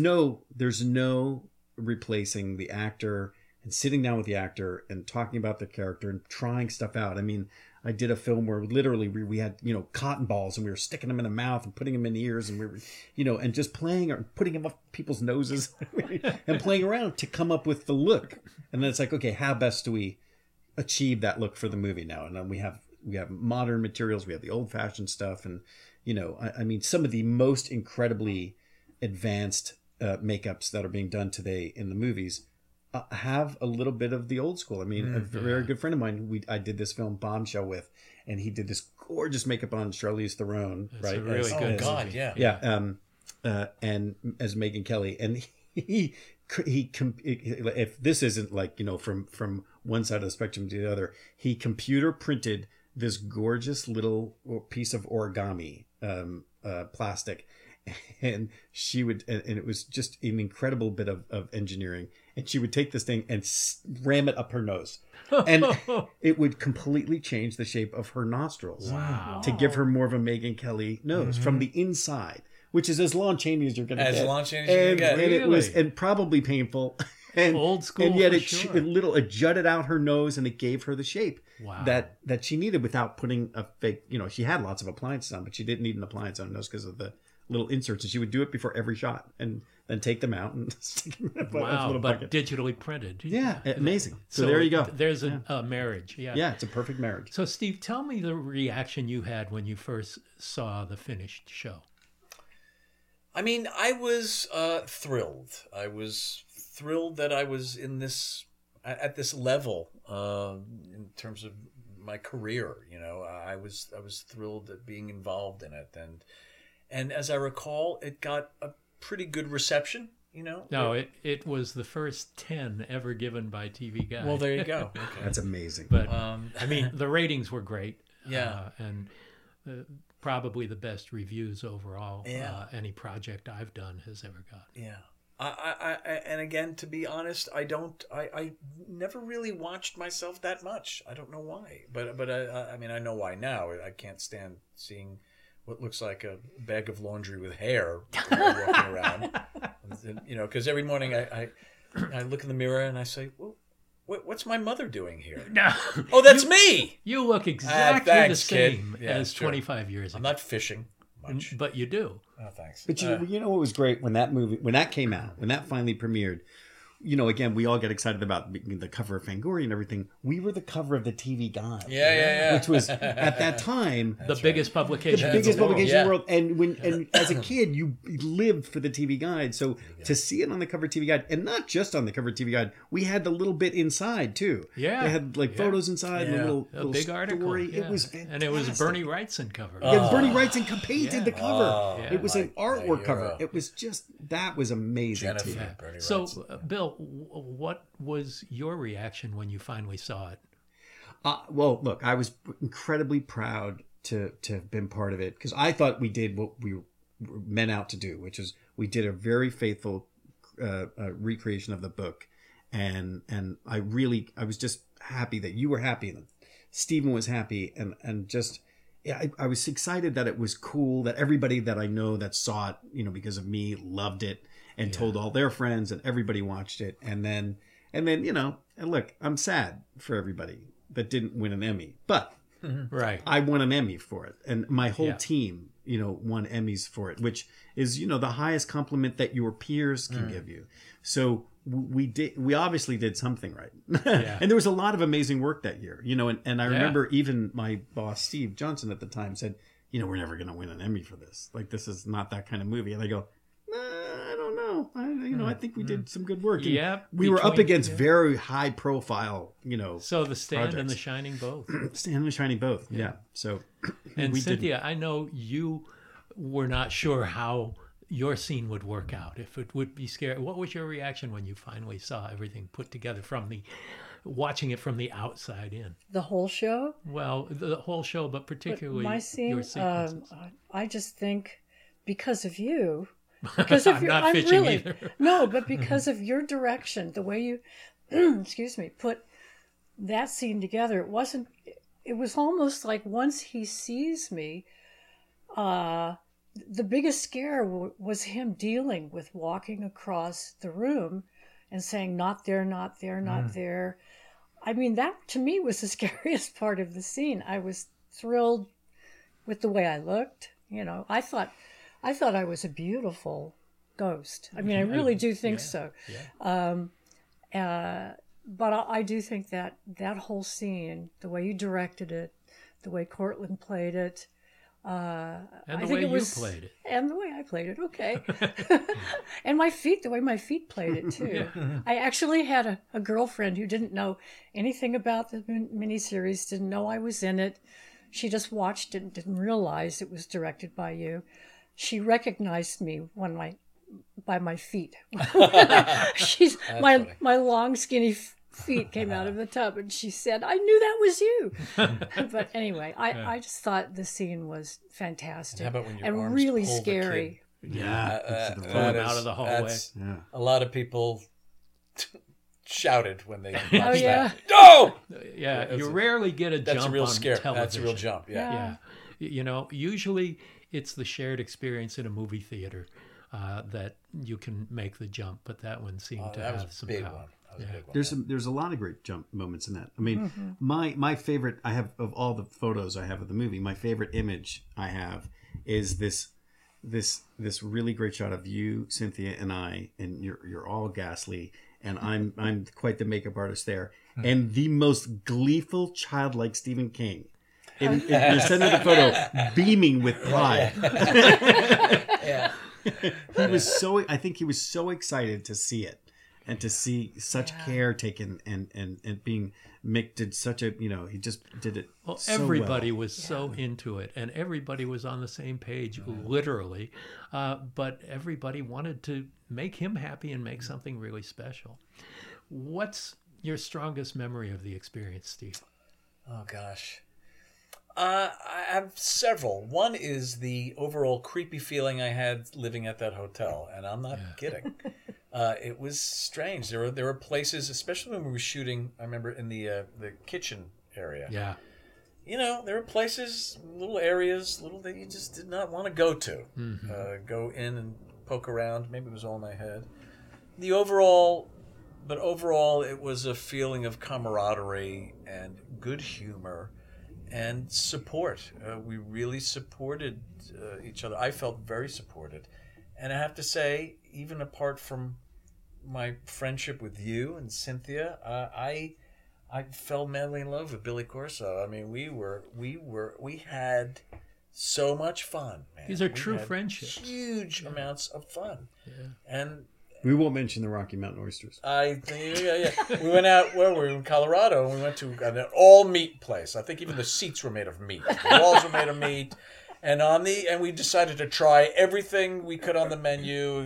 no replacing the actor and sitting down with the actor and talking about the character and trying stuff out. I mean, I did a film where literally we had, cotton balls and we were sticking them in the mouth and putting them in the ears, and we were, and just playing or putting them up people's noses and playing around to come up with the look. And then it's like, okay, how best do we achieve that look for the movie now? And then we have modern materials, we have the old fashioned stuff. And, I mean, some of the most incredibly advanced makeups that are being done today in the movies have a little bit of the old school. I mean, a very good friend of mine, I did this film Bombshell with, and he did this gorgeous makeup on Charlize Theron, That's right? a really good God, movie. Yeah. And as Megyn Kelly, and he if this isn't like, from one side of the spectrum to the other, he computer printed this gorgeous little piece of origami, plastic, and she would, and it was just an incredible bit of engineering. And she would take this thing and ram it up her nose, and it would completely change the shape of her nostrils to give her more of a Megyn Kelly nose from the inside, which is as Lon Chaney as you're going to get. As Lon Chaney as you're going to get. And it was, and probably painful. And, old school, and yet sure. it jutted out her nose, and it gave her the shape Wow. that she needed without putting a fake. She had lots of appliances on, but she didn't need an appliance on her nose because of the little inserts, and she would do it before every shot, and then take them out and stick them in a Wow, little but bucket. digitally printed. Yeah, amazing. So there you go. There's a marriage. Yeah. Yeah, it's a perfect marriage. So, Steve, tell me the reaction you had when you first saw the finished show. I mean, I was thrilled. I was thrilled that I was at this level in terms of my career. I was thrilled at being involved in it, and as I recall, it got a pretty good reception. No, it was the first 10 ever given by TV Guide. Well, there you go. Okay. That's amazing. But I mean, the ratings were great. Yeah. And probably the best reviews overall any project I've done has ever got. Yeah. I and again, to be honest, I never really watched myself that much. I don't know why, but I mean, I know why now. I can't stand seeing what looks like a bag of laundry with hair walking around. Because every morning I look in the mirror and I say, well, what's my mother doing here? No. Oh, that's me. You look exactly thanks, the same kid. Yeah, as sure. 25 years ago. I'm not fishing much. But you do. Oh, thanks. But you know what was great when that came out, when that finally premiered, again, we all get excited about the cover of Fangoria and everything. We were the cover of the TV Guide. Yeah. Which was, at that time, the biggest publication. the biggest publication in the world. Yeah. And as a kid, you lived for the TV Guide. So to see it on the cover of TV Guide, and not just on the cover of TV Guide, we had the little bit inside too. Yeah. They had photos inside, and a little big story. article. Yeah. It was fantastic. And it was Bernie Wrightson cover. Yeah, Bernie Wrightson painted the cover. Yeah. It was an artwork my cover. hero. It was that was amazing. Jennifer, too. Bernie So, Wrightson. Bill, what was your reaction when you finally saw it? Well, look, I was incredibly proud to have been part of it, because I thought we did what we were meant out to do, which is we did a very faithful recreation of the book, and I was just happy that you were happy and Stephen was happy, and just I was excited that it was cool, that everybody that I know that saw it, because of me, loved it and told all their friends, and everybody watched it, and then and look, I'm sad for everybody that didn't win an Emmy, but Right. I won an Emmy for it, and my whole Yeah. team, won Emmys for it, which is, the highest compliment that your peers can give you. So we obviously did something right. Yeah. And there was a lot of amazing work that year, and I Yeah. remember even my boss, Steve Johnson, at the time said, we're never going to win an Emmy for this. Like, this is not that kind of movie. And I go, I don't know. I think we did some good work. And Yeah, we were up between- against yeah. very high profile, So The Stand and projects. The Shining both. Stand and Shining both. Yeah. So And we Cynthia, I know you were not sure how your scene would work out, if it would be scary. What was your reaction when you finally saw everything put together watching it from the outside in? The whole show? Well, the whole show, but particularly My scene, your sequences. I just think because of you, because of I'm not fishing either. No, but because of your direction, the way you, excuse me, put that scene together, it was almost like once he sees me, the biggest scare was him dealing with walking across the room and saying, not there, not there, not there. I mean, that to me was the scariest part of the scene. I was thrilled with the way I looked. I thought I was a beautiful ghost. I mean, I really do think so. Yeah. But I do think that whole scene, the way you directed it, the way Cortland played it, And I the think way it was, you played it. and the way I played it, okay. And the way my feet played it too. I actually had a girlfriend who didn't know anything about the miniseries, didn't know I was in it. She just watched it and didn't realize it was directed by you. She recognized me by my feet. My long skinny feet came out of the tub, and she said, "I knew that was you." But anyway, I just thought the scene was fantastic How about when your and arms really pull the scary. kid Yeah. Pull him out of the hallway. Yeah. A lot of people shouted when they watched Oh, yeah. that. No! Yeah, you rarely get a That's jump a real on scare. television. That's a real jump. Yeah. Yeah. You know, usually it's the shared experience in a movie theater that you can make the jump, but that one seemed to That have was a some big power. one. That was a big one. There's a lot of great jump moments in that. I mean, my favorite I have of all the photos I have of the movie, my favorite image I have is this really great shot of you, Cynthia, and I, and you're all ghastly, and I'm quite the makeup artist there, and the most gleeful, childlike Stephen King in the center of the photo, beaming with pride. Yeah. I think he was so excited to see it and to see such care taken and being Mick did such a, he just did it. Well, so everybody well. was so into it, and everybody was on the same page, literally. But everybody wanted to make him happy and make something really special. What's your strongest memory of the experience, Steve? Oh, gosh. I have several. One is the overall creepy feeling I had living at that hotel, and I'm not kidding. It was strange. There were places, especially when we were shooting. I remember in the kitchen area. Yeah. There were places, little areas, that you just did not want to go to. Go in and poke around. Maybe it was all in my head. Overall, it was a feeling of camaraderie and good humor. And support. We really supported each other. I felt very supported. And I have to say, even apart from my friendship with you and Cynthia, I fell madly in love with Billy Corso. I mean, we had so much fun, man. These are true friendships. Huge amounts of fun. Yeah. And we won't mention the Rocky Mountain oysters. We went out, we were in Colorado, and we went to an all-meat place. I think even the seats were made of meat. The walls were made of meat. And we decided to try everything we could on the menu.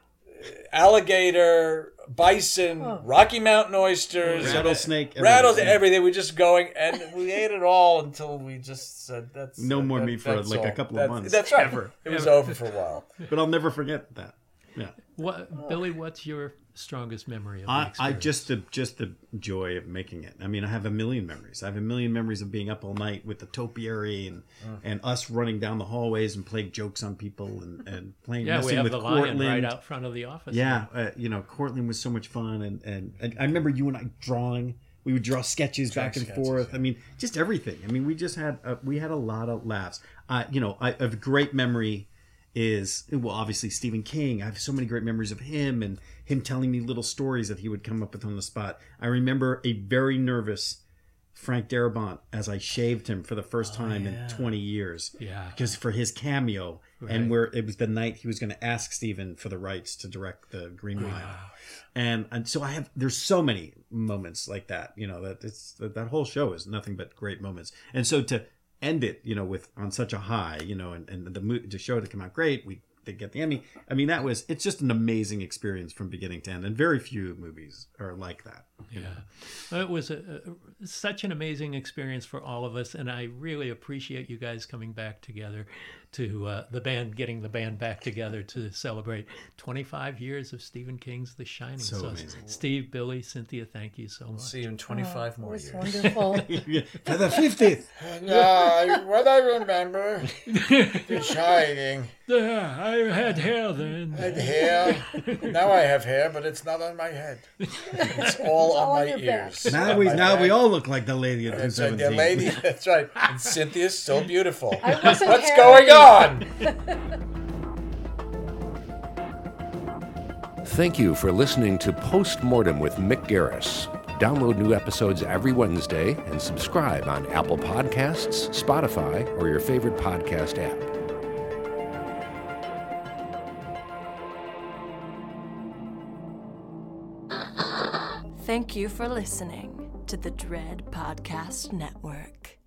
Alligator, bison, Rocky Mountain oysters. Rattlesnake. Everything. We were just going, and we ate it all until we just said, that's... No more meat for like a couple of months. That's right. It was over for a while. But I'll never forget that. Yeah. Billy, what's your strongest memory of the experience? Just the joy of making it. I mean, I have a million memories. I have a million memories of being up all night with the topiary and us running down the hallways and playing jokes on people and playing. Yeah, we have the Cortland. lion right out front of the office. Yeah, Cortland was so much fun, and I remember you and I drawing. We would draw sketches back and forth. Yeah. I mean, just everything. I mean, we just had a lot of laughs. I have a great memory. Obviously Stephen King. I have so many great memories of him and him telling me little stories that he would come up with on the spot. I remember a very nervous Frank Darabont as I shaved him for the first time in 20 years. Yeah. Because for his cameo, and where it was the night he was going to ask Stephen for the rights to direct the Green Mile. And so there's so many moments like that, that whole show is nothing but great moments. And so to end it, on such a high, and the show to come out great. They get the Emmy. I mean, it's just an amazing experience from beginning to end, and very few movies are like that. Yeah, it was such an amazing experience for all of us, and I really appreciate you guys coming back together to getting the band back together to celebrate 25 years of Stephen King's The Shining. So amazing. Steve, Billy, Cynthia, thank you so much. See you in 25 more years. Wonderful. For the 50th. What I remember, The Shining. Yeah, I had hair then. I had hair. Now I have hair, but it's not on my head. It's all on my ears. Now we all look like the lady of 217. The lady, that's right. And Cynthia's so beautiful. What's going on? Thank you for listening to Postmortem with Mick Garris. Download new episodes every Wednesday and subscribe on Apple Podcasts, Spotify, or your favorite podcast app. Thank you for listening to the Dread Podcast Network.